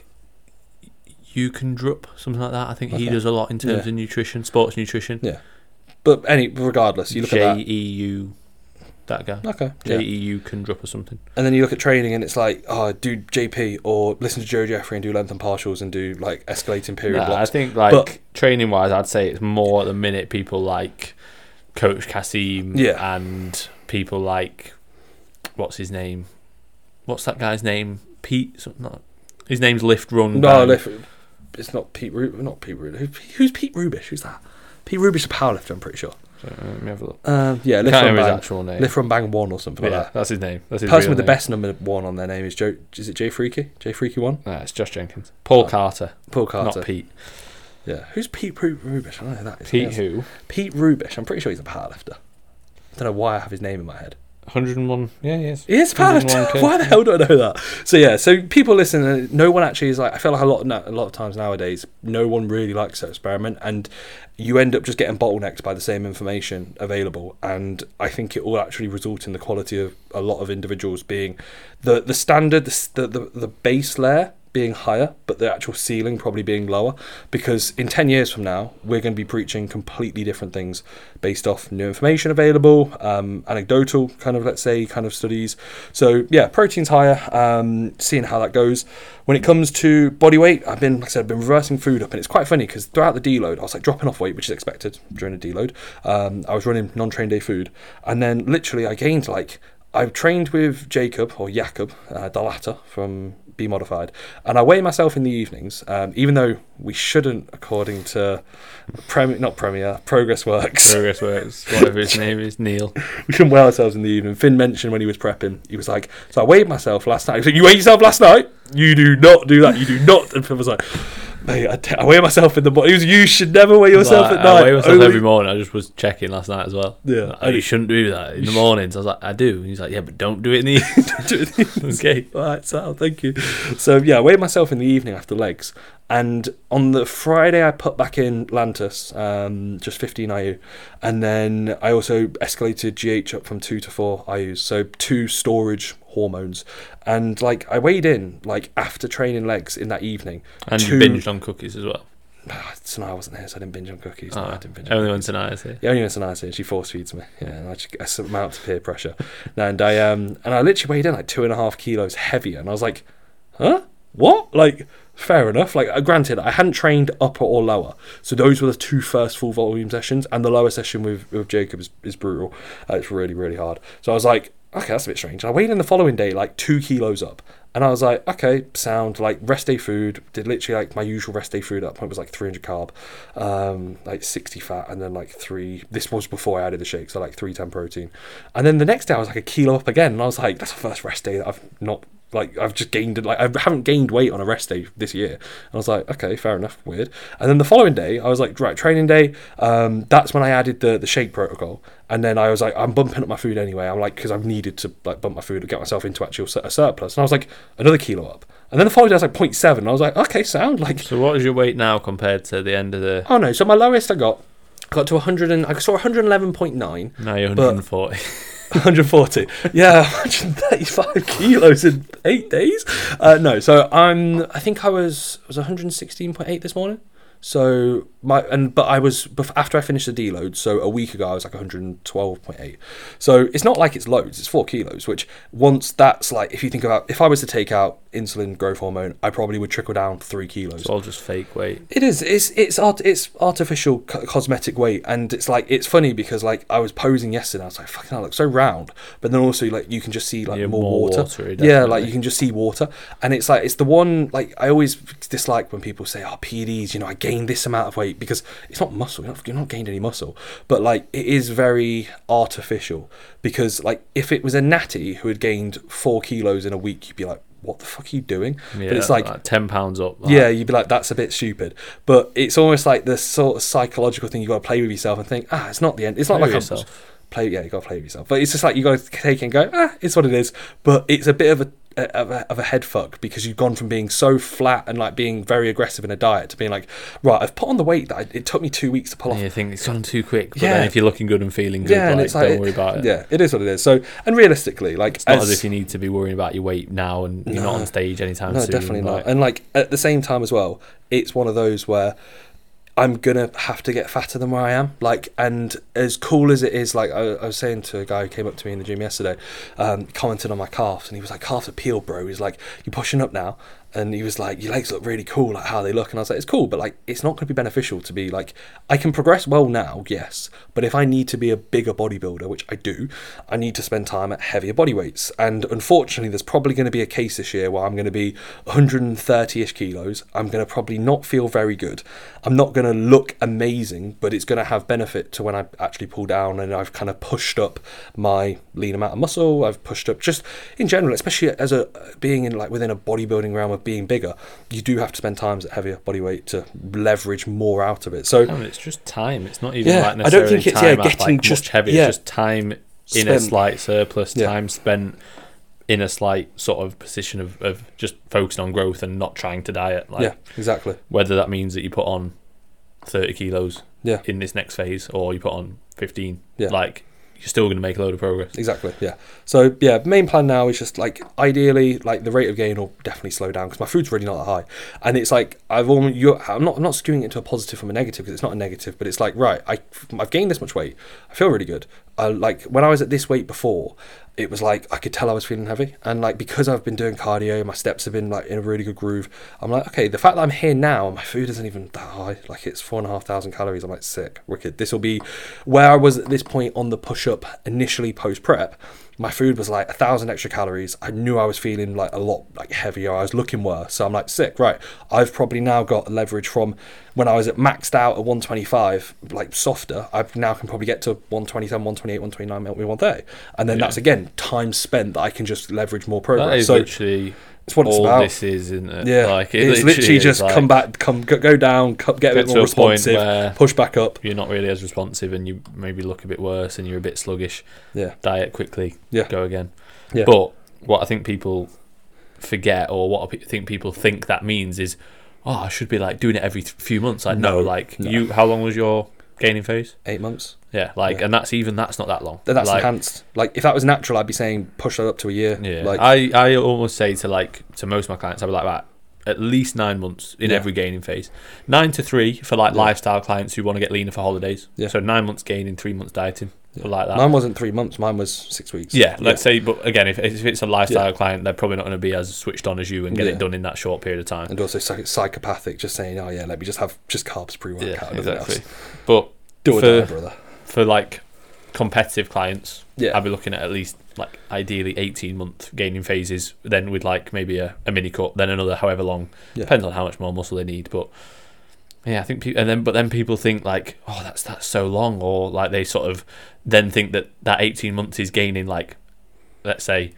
you can drop something like that? I think he Okay. does a lot in terms Yeah. of nutrition, sports nutrition. yeah. But any regardless, you look J at E U, that guy. that. Okay. J Yeah. E U can drop or something. And then you look at training and it's like, oh, do J P or listen to Joe Jeffrey and do length and partials and do like escalating period Nah, I blocks. think like But- training wise, I'd say it's more at the minute people like Coach Kassim Yeah. and people like what's his name? What's that guy's name? Pete? Something not. His name's Lift Run. No, Bang. Lift, it's not Pete. Ru- not Pete. Ru- Who, who's Pete Rubish? Who's that? Pete Rubish is a powerlifter, I'm pretty sure. Uh, let me have a look. Um, yeah, I Lift can't Run remember his Bang. actual name. Lift Run Bang One or something yeah, like that. that's his name. That's his The person real with the name. best number one on their name is Joe. Is it Jay Freaky? Jay Freaky One. Nah, it's Josh Jenkins. Paul Oh. Carter, Paul Carter. not Pete. Yeah. Who's Pete Ru- Rubish? I don't know who that is. Pete Yes. who? Pete Rubish. I'm pretty sure he's a powerlifter. I don't know why I have his name in my head. one hundred and one. Yeah, he is. He is a one hundred and one powerlifter. K. Why the hell do I know that? So yeah, so people listen, and no one actually is like. I feel like a lot, a lot of times nowadays, no one really likes to experiment, and you end up just getting bottlenecked by the same information available. And I think it will actually result in the quality of a lot of individuals being the the standard, the the, the, the base layer being higher, but the actual ceiling probably being lower, because in ten years from now we're going to be preaching completely different things based off new information available, um, anecdotal kind of, let's say, kind of studies. So yeah, protein's higher, um, seeing how that goes. When it comes to body weight, I've been, like I said, I've been reversing food up, and it's quite funny because throughout the deload I was like dropping off weight, which is expected during a deload. um, I was running non-train day food, and then literally I gained like, I've trained with Jacob or Jakob uh, Dalata from Be Modified, and I weigh myself in the evenings, um, even though we shouldn't, according to Prem- not Premier, Progress Works. Progress Works, whatever his name is, Neil. We shouldn't weigh ourselves in the evening. Finn mentioned when he was prepping, he was like, so I weighed myself last night. He was like, you weighed yourself last night? You do not do that. You do not. And Finn was like, mate, I, t- I weigh myself in the morning. He was, you should never weigh yourself Like, at night. I weigh myself Only- every morning. I just was checking last night as well. Yeah. Like, oh, you shouldn't do that in the mornings. I was like, I do. And he's like, yeah, but don't do it in the evening. Okay. All right, Sal, thank you. So yeah, I weighed myself in the evening after legs, and on the Friday I put back in Lantus, um, just fifteen I U, and then I also escalated G H up from two to four I U's, so two storage hormones, and like I weighed in like after training legs in that evening. And two, you binged on cookies as well. Ah, Sanaa wasn't here, so I didn't binge on cookies. Oh, No, I didn't binge on only when cookies. Sanaa here. Yeah, only when Sanaa's here. She force feeds me. Yeah, and I just I submit to peer pressure. And I um and I literally weighed in like two and a half kilos heavier, and I was like, huh? What? Like, fair enough. Like, uh, granted, I hadn't trained upper or lower, so those were the two first full volume sessions, and the lower session with with Jacob is, is brutal. Uh, it's really really hard. So I was like, okay, that's a bit strange. And I weighed in the following day like two kilos up. And I was like, okay, sound, like rest day food, did literally like my usual rest day food. At that point was like three hundred carb, um, like sixty fat, and then like three, this was before I added the shake, so like three ten protein. And then the next day I was like a kilo up again, and I was like, that's the first rest day that I've not, like I've just gained, like I haven't gained weight on a rest day this year. And I was like, okay, fair enough, weird. And then the following day I was like, right, training day, um, that's when I added the, the shake protocol. And then I was like, I'm bumping up my food anyway. I'm like, because I've needed to like bump my food to get myself into actual a surplus. And I was like, another kilo up. And then the following day I was like zero point seven. And I was like, okay, sound like. So what is your weight now compared to the end of the? Oh no, so my lowest I got, I got to one hundred and I saw one hundred eleven point nine. Now you're one hundred forty. one hundred forty. Yeah, one hundred thirty-five kilos in eight days. Uh, no, so I'm. I think I was was one hundred sixteen point eight this morning. So my and but I was after I finished the deload. So a week ago I was like one hundred twelve point eight. So it's not like it's loads. It's four kilos. Which once that's like, if you think about, if I was to take out insulin growth hormone, I probably would trickle down three kilos. It's all just fake weight. It is. It's it's art. It's artificial co- cosmetic weight, and it's like it's funny because like I was posing yesterday. I was like, fucking hell, I look so round. But then also like you can just see like Yeah, more, more water. watery, Yeah, like definitely. you can just see water, and it's like it's the one like I always dislike when people say, oh, P E Ds. You know, I gained this amount of weight because it's not muscle. You're not, you're not gained any muscle, but like it is very artificial because like if it was a natty who had gained four kilos in a week, you'd be like, what the fuck are you doing? Yeah, But it's like, like ten pounds up. Like. yeah, you'd be like, that's a bit stupid. But it's almost like the sort of psychological thing you got to play with yourself and think, ah, it's not the end. It's not Play like with a yourself. play. Yeah, you got to play with yourself. But it's just like you got to take it and go, ah, it's what it is. But it's a bit of a of a, of a head fuck because you've gone from being so flat and like being very aggressive in a diet to being like, right, I've put on the weight that I, it took me two weeks to pull off. And you think it's gone too quick, but Yeah. then if you're looking good and feeling good, Yeah, like, and it's like, don't worry about it. Yeah, it is what it is. So, and realistically, like, It's not as, if you need to be worrying about your weight now and you're not No. on stage anytime no, soon. definitely like- not. And like at the same time as well, it's one of those where I'm gonna have to get fatter than where I am. Like, and as cool as it is, like I, I was saying to a guy who came up to me in the gym yesterday, um, commented on my calves, and he was like, "Calves are peeled, bro." He's like, "You're pushing up now." And he was like, your legs look really cool, like how they look. And I was like, it's cool, but like, it's not going to be beneficial to be like, I can progress well now, yes. But if I need to be a bigger bodybuilder, which I do, I need to spend time at heavier body weights. And unfortunately, there's probably going to be a case this year where I'm going to be one hundred thirty-ish kilos. I'm going to probably not feel very good. I'm not going to look amazing, but it's going to have benefit to when I actually pull down and I've kind of pushed up my lean amount of muscle. I've pushed up just in general, especially as a being in like within a bodybuilding realm of being bigger, you do have to spend times at heavier body weight to leverage more out of it. So No, it's just time. It's not even Yeah, like I don't necessarily think it's, time yeah, at, getting like, just- much heavier. yeah. It's just time in Spent. a slight surplus, Yeah. time spent in a slight sort of position of, of just focusing on growth and not trying to diet. Like, yeah, exactly. whether that means that you put on thirty kilos Yeah, in this next phase or you put on fifteen, Yeah. like you're still going to make a load of progress. exactly. Yeah. So yeah, main plan now is just like ideally, like the rate of gain will definitely slow down because my food's really not that high, and it's like I've almost you're, I'm not I'm not skewing it into a positive from a negative because it's not a negative, but it's like right, I I've gained this much weight, I feel really good. I like when I was at this weight before, it was like I could tell I was feeling heavy, and like because I've been doing cardio, my steps have been like in a really good groove. I'm like, okay, the fact that I'm here now and my food isn't even that high, like it's four and a half thousand calories. I'm like, sick, wicked. This will be where I was at this point on the push up initially post prep. My food was like a thousand extra calories. I knew I was feeling like a lot like heavier. I was looking worse. So I'm like, sick, right. I've probably now got leverage from when I was at maxed out at one twenty-five, like softer. I now can probably get to one twenty-seven, one twenty-eight, one twenty-nine, one thirty. And then Yeah. that's again time spent that I can just leverage more That progress. is So literally it's what it's all about. this is, isn't it? Yeah, like, it it's literally is, just like, come back, come go, go down, co- get a get bit to more a point responsive, where push back up. you're not really as responsive and you maybe look a bit worse and you're a bit sluggish. Yeah, Diet quickly, Yeah. go again. Yeah. But what I think people forget, or what I pe- think people think that means, is, oh, I should be like doing it every th- few months. Like, no, No, like no. you. How long was your gaining phase? eight months. Yeah, like, Yeah. and that's even that's not that long. Then that's like, enhanced. Like if that was natural, I'd be saying push that up to a year. Yeah, Like I, I almost say to like to most of my clients, I'd be like that. At least nine months in Yeah. every gaining phase. Nine to three for like Yeah. lifestyle clients who want to get leaner for holidays. Yeah. So nine months gaining, three months dieting. Or like that. mine wasn't three months. Mine was six weeks. Yeah, let's say, but again, if, if it's a lifestyle Yeah. client, they're probably not going to be as switched on as you and get Yeah. it done in that short period of time. And also psych- psychopathic, just saying, oh yeah, let me just have just carbs pre-workout. Yeah, and nothing exactly. else. But Do or for, die, brother. for like competitive clients, Yeah. I'd be looking at at least like ideally eighteen month gaining phases. Then with like maybe a, a mini cut, then another however long. Yeah. Depends on how much more muscle they need, but. Yeah, I think, pe- and then but then people think like, oh, that's that's so long, or like they sort of then think that that eighteen months is gaining like, let's say,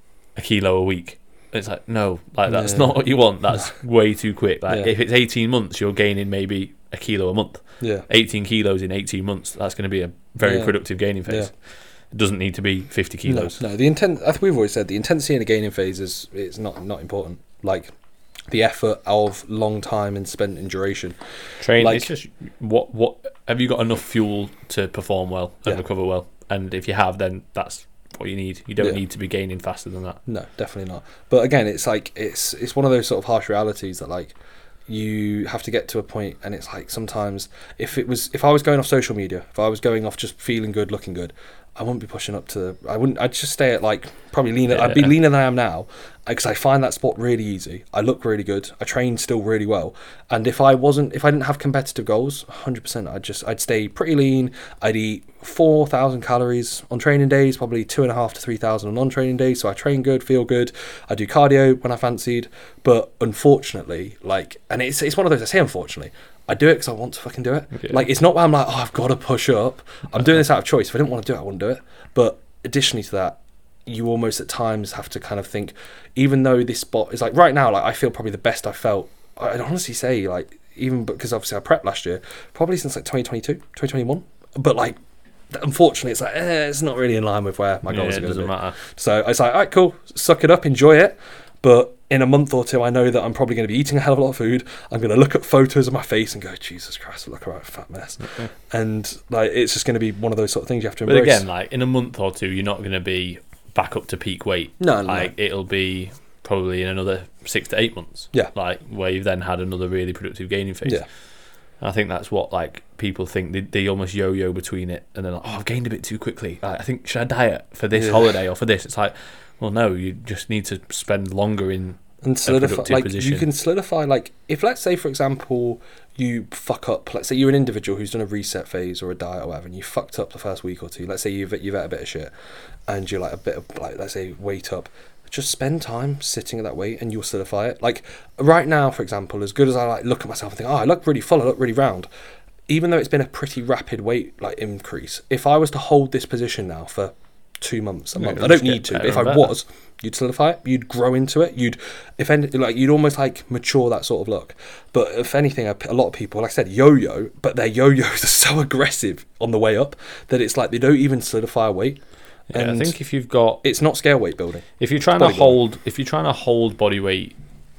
a kilo a week. It's like no, like that's Yeah. not what you want. That's way too quick. Like Yeah. if it's eighteen months, you're gaining maybe a kilo a month. Yeah. eighteen kilos in eighteen months. That's going to be a very Yeah. productive gaining phase. Yeah. It doesn't need to be fifty kilos. No, no, the intent. I think we've always said the intensity in a gaining phase is it's not not important. Like the effort of long time and spent in duration. Train. Like- it's just what what have you got enough fuel to perform well and Yeah. recover well? And if you have, then that's what you need. You don't Yeah. need to be gaining faster than that. No, definitely not. But again, it's like it's it's one of those sort of harsh realities that like you have to get to a point, and it's like sometimes if it was if I was going off social media, if I was going off just feeling good, looking good, I wouldn't be pushing up to. I wouldn't. I'd just stay at like probably leaner. I'd be Yeah. leaner than I am now because I find that spot really easy. I look really good. I train still really well. And if I wasn't, if I didn't have competitive goals, one hundred percent, I'd just I'd stay pretty lean. I'd eat four thousand calories on training days, probably two and a half to three thousand on non-training days. So I train good, feel good. I do cardio when I fancied. But unfortunately, like, and it's it's one of those. I say unfortunately. I do it because I want to fucking do it. Yeah. Like, it's not where I'm like, oh, I've got to push up. I'm doing this out of choice. If I didn't want to do it, I wouldn't do it. But additionally to that, you almost at times have to kind of think, even though this spot is like right now, like I feel probably the best I felt. I'd honestly say, like, even because obviously I prepped last year, probably since like twenty twenty-two, twenty twenty-one. But like, unfortunately, it's like, eh, it's not really in line with where my Yeah, goals it are going to doesn't be. matter. So I was like, all right, cool, suck it up, enjoy it. But in a month or two, I know that I'm probably going to be eating a hell of a lot of food. I'm going to look at photos of my face and go, Jesus Christ, I look like a fat mess. Okay. And like, it's just going to be one of those sort of things you have to But embrace. again, like in a month or two, you're not going to be back up to peak weight. No, no, Like it'll be probably in another six to eight months. Yeah. Like where you've then had another really productive gaining phase. Yeah. And I think that's what like people think they, they almost yo-yo between it, and they're like, oh, I've gained a bit too quickly. Like, I think should I diet for this Yeah. holiday or for this? It's like, well, no, you just need to spend longer in. And solidify, productive like position. you can solidify, like if let's say for example you fuck up, let's say you're an individual who's done a reset phase or a diet or whatever, and you fucked up the first week or two. Let's say you've you've ate a bit of shit, and you're like a bit of like let's say weight up. Just spend time sitting at that weight, and you'll solidify it. Like right now, for example, as good as I like look at myself and think, oh, I look really full, I look really round. Even though it's been a pretty rapid weight like increase, if I was to hold this position now for two months, a Yeah, month, I it'll don't just get need to. But better if I and better. was, you'd solidify it. You'd grow into it. You'd, if any, like, you'd almost like mature that sort of look. But if anything, a, a lot of people, like I said, yo-yo, but their yo-yos are so aggressive on the way up that it's like they don't even solidify a weight. Yeah, And I think if you've got it's not scale weight building. if you're trying to bodybuilding. hold if you're trying to hold body weight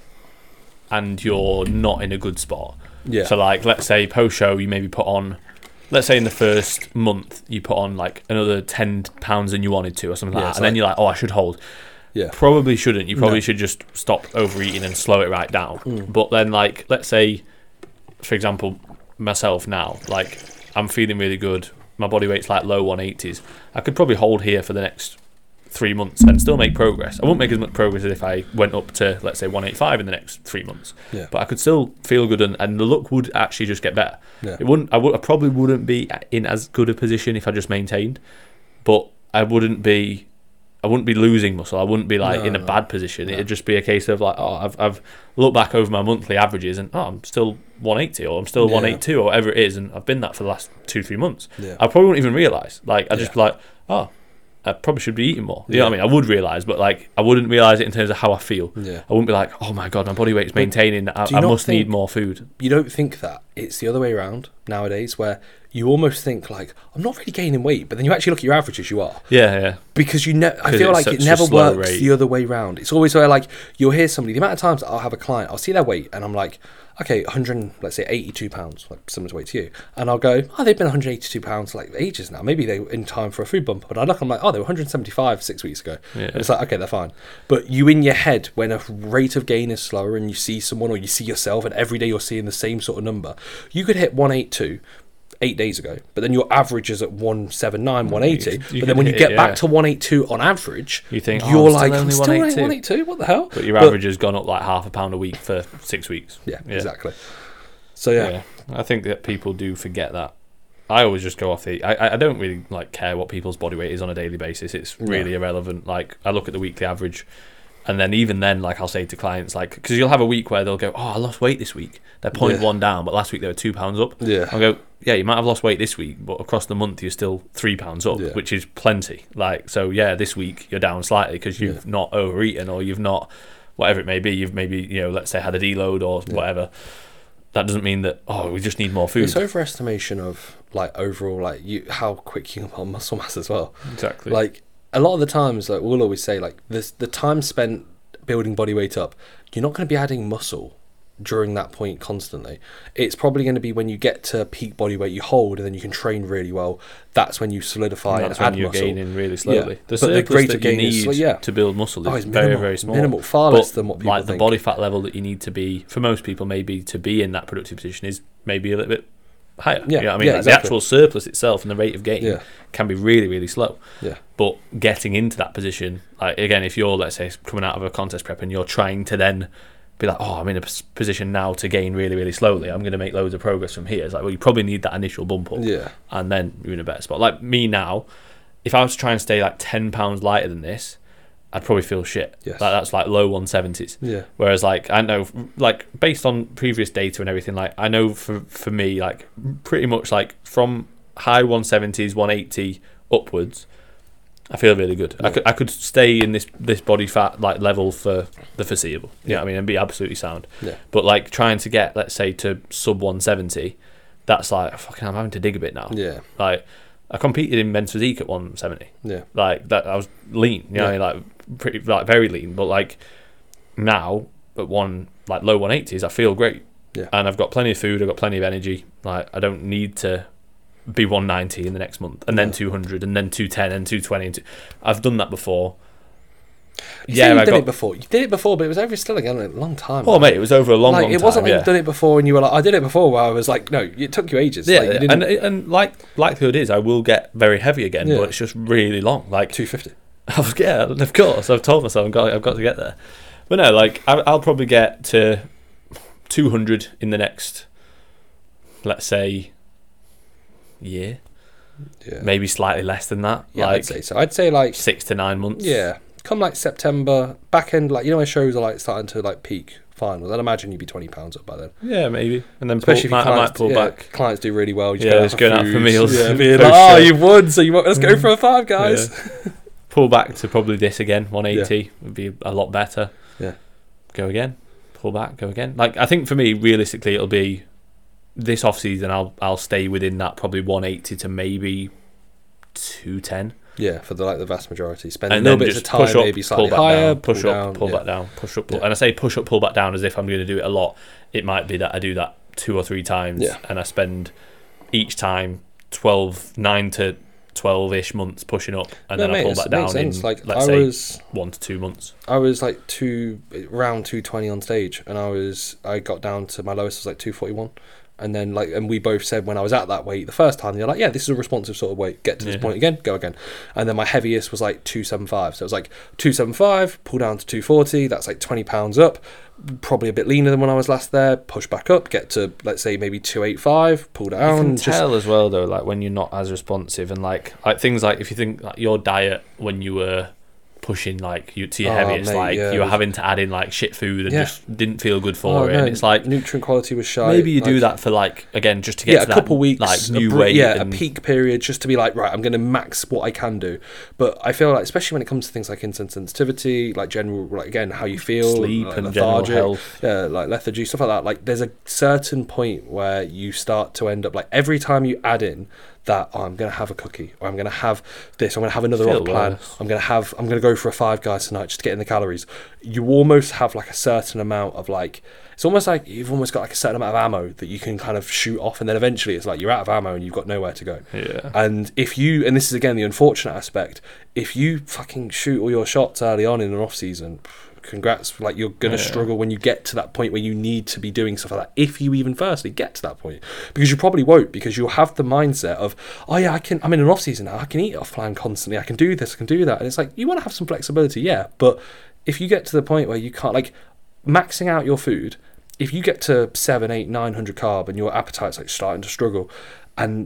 and you're not in a good spot. Yeah. So like let's say post show you maybe put on, let's say in the first month you put on like another ten pounds than you wanted to or something like Yeah, that, it's and then like- you're like, oh, I should hold. Yeah. Probably shouldn't. You probably No. should just stop overeating and slow it right down. Mm. But then like let's say, for example, myself now, like I'm feeling really good. My body weight's like low one eighties. I could probably hold here for the next three months and still make progress. I won't make as much progress as if I went up to, let's say, one eighty-five in the next three months. Yeah. But I could still feel good, and, and the look would actually just get better. Yeah. It wouldn't. I would. I probably wouldn't be in as good a position if I just maintained, but I wouldn't be. I wouldn't be losing muscle. I wouldn't be like No, in a no. bad position. No. It'd just be a case of like, oh, I've I've looked back over my monthly averages and oh, I'm still one eighty or I'm still Yeah. one eighty-two or whatever it is, and I've been that for the last two three months. Yeah. I probably wouldn't even realise. Like I'd just Yeah. be like, oh, I probably should be eating more. You Yeah. know what I mean? I would realise, but like I wouldn't realise it in terms of how I feel. Yeah. I wouldn't be like, oh my god, my body weight's maintaining. I, do you I not must need think- more food. You don't think that it's the other way around nowadays, where you almost think like, I'm not really gaining weight, but then you actually look at your averages, you are. Yeah, yeah. Because you ne- I 'Cause feel it's like such it a never slow works rate. the other way round. It's always where like you'll hear somebody. The amount of times that I'll have a client, I'll see their weight, and I'm like, okay, one hundred, let's say eighty-two pounds, like similar to weight to you, and I'll go, oh, they've been one hundred eighty-two pounds like ages now. Maybe they were in time for a food bump, but I look, I'm like, oh, they were one hundred seventy-five six weeks ago. Yeah. And it's like, okay, they're fine. But you in your head, when a rate of gain is slower, and you see someone or you see yourself, and every day you're seeing the same sort of number, you could hit one eighty-two. Eight days ago, but then your average is at one seventy-nine, one eighty. you But could then when you hit get it, back yeah. to one eighty-two on average, You think, oh, you're I'm still like, only I'm still one only eighty-two. one eighty-two. What the hell? But your But- average has gone up like half a pound a week for six weeks. Yeah, Yeah. exactly. So yeah, Yeah, I think that people do forget that. I always just go off the. I I don't really like care what people's body weight is on a daily basis. It's really no. irrelevant. Like I look at the weekly average, and then even then, like I'll say to clients, like because you'll have a week where they'll go, oh, I lost weight this week. They're zero point one yeah. down, but last week they were two pounds up. Yeah. I'll go, yeah, you might have lost weight this week, but across the month you're still three pounds up, yeah. which is plenty. Like so, yeah, this week you're down slightly because you've yeah. not overeaten or you've not whatever it may be. You've maybe you know, let's say had a deload or yeah. whatever. That doesn't mean that oh we just need more food. It's overestimation of like overall like you how quick you can put on muscle mass as well. Exactly. Like a lot of the times, like we'll always say, like this the time spent building body weight up, you're not going to be adding muscle during that point constantly. It's probably going to be when you get to peak body weight you hold and then you can train really well. That's when you solidify and, that's and when add you're muscle. Gaining really slowly. Yeah. The but the greater that gain you need is, like, yeah. to build muscle is oh, very minimal, very small. Minimal, far but less than what people like think. The body fat level that you need to be for most people maybe to be in that productive position is maybe a little bit higher. Yeah, you know what I mean, yeah, like exactly. The actual surplus itself and the rate of gain yeah. can be really really slow. Yeah. But getting into that position, like again, if you're let's say coming out of a contest prep and you're trying to then be like, oh, I'm in a position now to gain really, really slowly. I'm going to make loads of progress from here. It's like, well, you probably need that initial bump up, yeah, and then you're in a better spot. Like me now, if I was to try and stay like ten pounds lighter than this, I'd probably feel shit. Yes. Like that's like low one seventies. Yeah. Whereas like I know, like based on previous data and everything, like I know for for me, like pretty much like from high one seventies, one eighty upwards, I feel really good. Yeah. I could I could stay in this, this body fat like level for the foreseeable. You Yeah. know what I mean, and be absolutely sound. Yeah. But like trying to get, let's say, to sub one seventy, that's like fucking. I'm having to dig a bit now. Yeah. Like I competed in men's physique at one seventy. Yeah. Like that, I was lean. You know, Yeah. like pretty like very lean. But like now at one like low one eighties, I feel great. Yeah. And I've got plenty of food. I've got plenty of energy. Like I don't need to be one ninety in the next month and then Yeah. two hundred and then two ten and two twenty and two, I've done that before. You yeah, say you've I done got, it before. You did it before, but it was over still again a long time. Oh, mate, it was over a long, like, long it time. wasn't like yeah. you've done it before and you were like, I did it before, where I was like, no, it took you ages. Yeah, like, you and didn't... and like likelihood is I will get very heavy again, Yeah. but it's just really long. Like two fifty. Yeah, of course. I've told myself I've got, I've got to get there. But no, like I, I'll probably get to two hundred in the next, let's say, year. Yeah. Maybe slightly less than that. Yeah, like I'd say so. I'd say like six to nine months. Yeah, come like September, back end, like you know, when shows are like starting to like peak finals. I'd imagine you'd be twenty pounds up by then. Yeah, maybe. And then especially pull, if might, clients, I might pull yeah, back. Clients do really well. You Yeah, just going out for meals. Yeah, being Post like, oh, show. you've won, so you want, let's go for a five, guys. Yeah. Pull back to probably this again. one eighty Yeah. would be a lot better. Yeah. Go again. Pull back. Go again. Like I think for me, realistically, it'll be this off season. I'll I'll stay within that probably one eighty to maybe two ten. Yeah, for the like the vast majority. Spend And a little then bit of just time, push up, maybe slightly pull back higher, down, push pull up, down, pull yeah. back down, push up, pull. Yeah. And I say push up, pull back down as if I'm going to do it a lot. It might be that I do that two or three times, Yeah. and I spend each time twelve, nine to twelve-ish months pushing up, and No, then mate, I pull it's- back it down makes sense. in Like, let's I say was- one to two months. I was like two round two twenty on stage, and I was I got down to my lowest was like two forty one, and then like and we both said when I was at that weight the first time, you're like, yeah, this is a responsive sort of weight. Get to this Yeah. point again, go again, and then my heaviest was like two seven five. So it was like two seven five, pull down to two forty. That's like twenty pounds up. Probably a bit leaner than when I was last there. Push back up, get to let's say maybe two eight five. Pull down. You can just, tell as well though, like when you're not as responsive, and like like things like if you think like your diet when you were pushing like you to your Oh, heaviest, mate, like yeah, you were it was- having to add in like shit food and Yeah. just didn't feel good for Oh, it. no, And it's like nutrient quality was shy. maybe you do like- that for like again just to get yeah, to a that couple weeks, like a new br- weight. yeah, and a peak period, just to be like, right, I'm going to max what I can do. But I feel like, especially when it comes to things like insulin sensitivity, like general, like again, how you feel, sleep like, and general lethargic, health. yeah, like lethargy, stuff like that. Like, there's a certain point where you start to end up like every time you add in that, oh, I'm going to have a cookie, or I'm going to have this, I'm going to have another Feel off plan, worse. I'm going to have, I'm going to go for a five guys tonight just to get in the calories. You almost have like a certain amount of like, it's almost like you've almost got like a certain amount of ammo that you can kind of shoot off, and then eventually it's like you're out of ammo and you've got nowhere to go. Yeah. And if you, and this is again the unfortunate aspect, if you fucking shoot all your shots early on in an off season, congrats, like you're gonna Yeah. struggle when you get to that point where you need to be doing stuff like that, if you even firstly get to that point, because you probably won't, because you'll have the mindset of, oh yeah, I can, I'm in an off season now, I can eat off plan constantly, I can do this, I can do that. And it's like, you want to have some flexibility, yeah, but if you get to the point where you can't, like maxing out your food, if you get to seven, eight, nine hundred carb and your appetite's like starting to struggle, and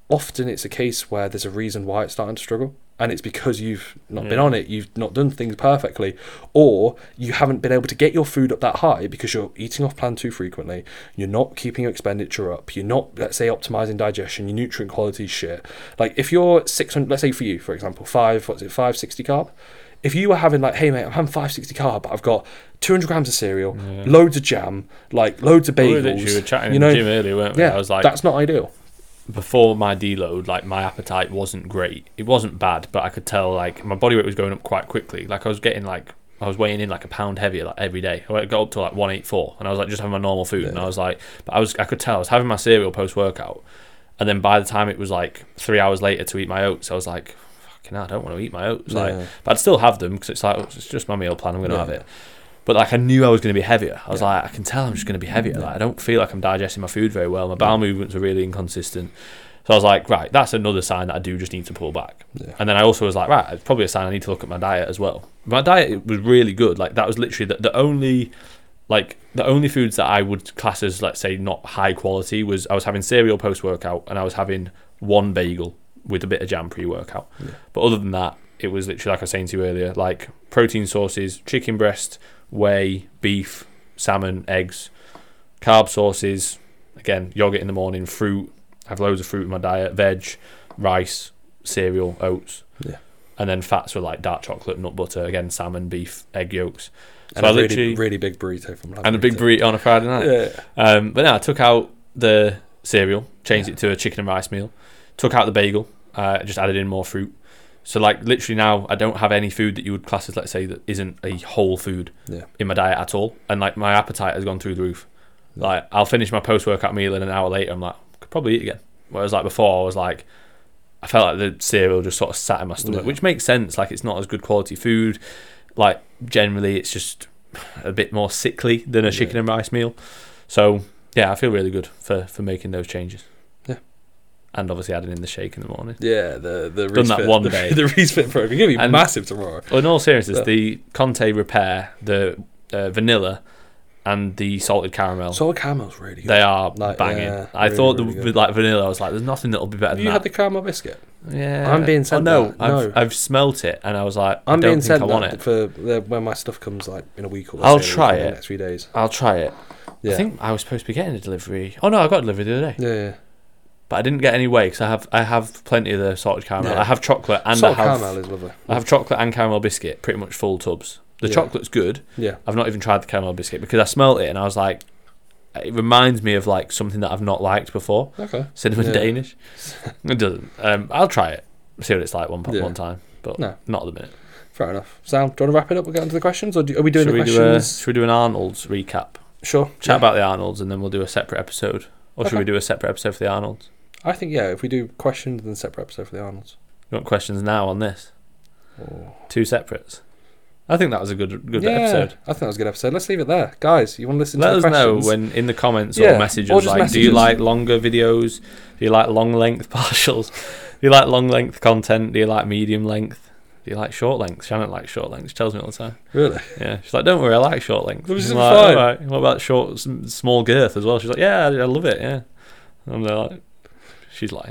often it's a case where there's a reason why it's starting to struggle, and it's because you've not Yeah. been on it, you've not done things perfectly, or you haven't been able to get your food up that high because you're eating off plan too frequently, you're not keeping your expenditure up, you're not, let's say, optimizing digestion, your nutrient quality is shit. Like if you're six hundred, let's say for you, for example, five, what's it, five sixty carb. If you were having like, hey mate, I'm having five sixty carb, but I've got two hundred grams of cereal, Yeah. loads of jam, like loads of We were bagels. literally- we were chatting you in know, the gym earlier, weren't we? yeah, I was like, that's not ideal. before my deload, like my appetite wasn't great. It wasn't bad, but I could tell like my body weight was going up quite quickly. Like I was getting like I was weighing in like a pound heavier like every day. I got up to like one eighty-four, and I was like just having my normal food, Yeah. and I was like, but I was I could tell I was having my cereal post workout, and then by the time it was like three hours later to eat my oats, I was like, fucking hell, I don't want to eat my oats. Like, Yeah. but I'd still have them because it's like it's just my meal plan. I'm gonna Yeah. have it. But like I knew I was going to be heavier. I was Yeah. like, I can tell I'm just going to be heavier. Yeah. Like I don't feel like I'm digesting my food very well. My bowel movements are really inconsistent. So I was like, right, that's another sign that I do just need to pull back. Yeah. And then I also was like, right, it's probably a sign I need to look at my diet as well. My diet was really good. Like that was literally the, the only, like the only foods that I would class as, let's say, not high quality was I was having cereal post workout and I was having one bagel with a bit of jam pre workout. Yeah. But other than that, it was literally like I was saying to you earlier, like protein sources, chicken breast, whey, beef, salmon, eggs, carb sources, again, yogurt in the morning, fruit. I have loads of fruit in my diet, veg, rice, cereal, oats. Yeah. And then fats were like dark chocolate, nut butter, again, salmon, beef, egg yolks. So And I a really, literally, really big burrito from and a big burrito on a Friday night. Yeah. Um, but no, I took out the cereal, changed it to a chicken and rice meal, took out the bagel, uh, just added in more fruit. So like literally now I don't have any food that you would class as, let's say, that isn't a whole food Yeah. in my diet at all. And like my appetite has gone through the roof. Yeah. Like I'll finish my post-workout meal and an hour later I'm like, could probably eat again. Whereas like before I was like, I felt like the cereal just sort of sat in my stomach, Yeah. which makes sense. Like it's not as good quality food. Like generally it's just a bit more sickly than a chicken Yeah. and rice meal. So yeah, I feel really good for, for making those changes. Yeah. And obviously adding in the shake in the morning. Yeah, the the Done that Reese one Fit, day. The, the Reese Fit Pro. You're gonna be And- massive tomorrow. Well, in all seriousness, Yeah. the Conte Repair, the uh, vanilla and the salted caramel, Sour caramel's really good. they are Like, banging. yeah, I really, thought the, really good. with like vanilla, I was like, there's nothing that'll be better Have than you that. had the caramel biscuit? Yeah, I'm being sent Oh, no, that. I've, No. I've smelt it and I was like, I'm I don't being think sent I want that it. for the, when my stuff comes like in a week or I'll say, try in the it. next few days. I'll try it. Yeah. I think I was supposed to be getting a delivery. Oh no, I got a delivery the other day, Yeah, yeah. but I didn't get any way because I have I have plenty of the salted caramel. Yeah. I have chocolate and Salt I have caramel is lovely. I have chocolate and caramel biscuit, pretty much full tubs. The Yeah. chocolate's good. Yeah. I've not even tried the caramel biscuit because I smelt it and I was like, it reminds me of like something that I've not liked before. Okay. Cinnamon Yeah. Danish. It doesn't. Um, I'll try it. See what it's like one Yeah. one time, but No. not at the minute. Fair enough. Sam, do you want to wrap it up? We'll get into the questions, or do, are we doing Should the we do a questions? Should we do an Arnold's recap? Sure. Chat yeah. about the Arnold's and then we'll do a separate episode, or should Okay. we do a separate episode for the Arnold's? I think yeah. If we do questions, then separate episode for the Arnold's. You want questions now on this? Oh. Two separates. I think that was a good good yeah, episode. I think that was a good episode. Let's leave it there, guys. You want to listen Let to us the know questions? when in the comments Yeah, or messages, or just like, do you messages. like longer videos? Do you like long length partials? Do you like long length content? Do you like medium length? Do you like short length? Shannon likes short length. She tells me all the time. Really? Yeah, she's like, don't worry, I like short length. Which is I'm like, fine. "All right, what about short, s- small girth as well? She's like, yeah, I I love it. Yeah, and they're like, she's lying.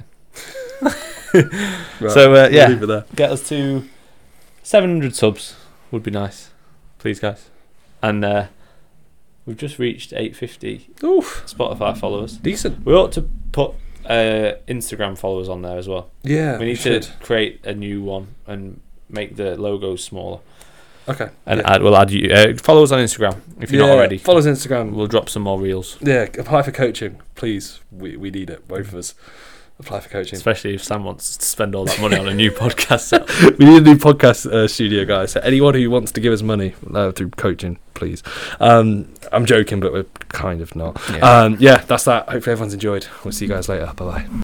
Right, So, uh, we'll yeah. leave it there. Get us to seven hundred subs would be nice, please, guys. And uh, we've just reached eight fifty Oof, Spotify followers. decent. We ought to put uh, Instagram followers on there as well. Yeah, we need should. to create a new one and make the logos smaller. Okay. And yeah. add, we'll add you. Uh, follow us on Instagram if you're yeah, not already. follow us on Instagram. We'll drop some more reels, Yeah, apply for coaching, please. We we need it, both of us. Apply for coaching. especially if Sam wants to spend all that money on a new podcast set. We need a new podcast uh, studio, guys. So anyone who wants to give us money uh, through coaching, please. Um, I'm joking, but we're kind of not. Yeah. Um, yeah, that's that. Hopefully everyone's enjoyed. We'll see you guys later. Bye bye.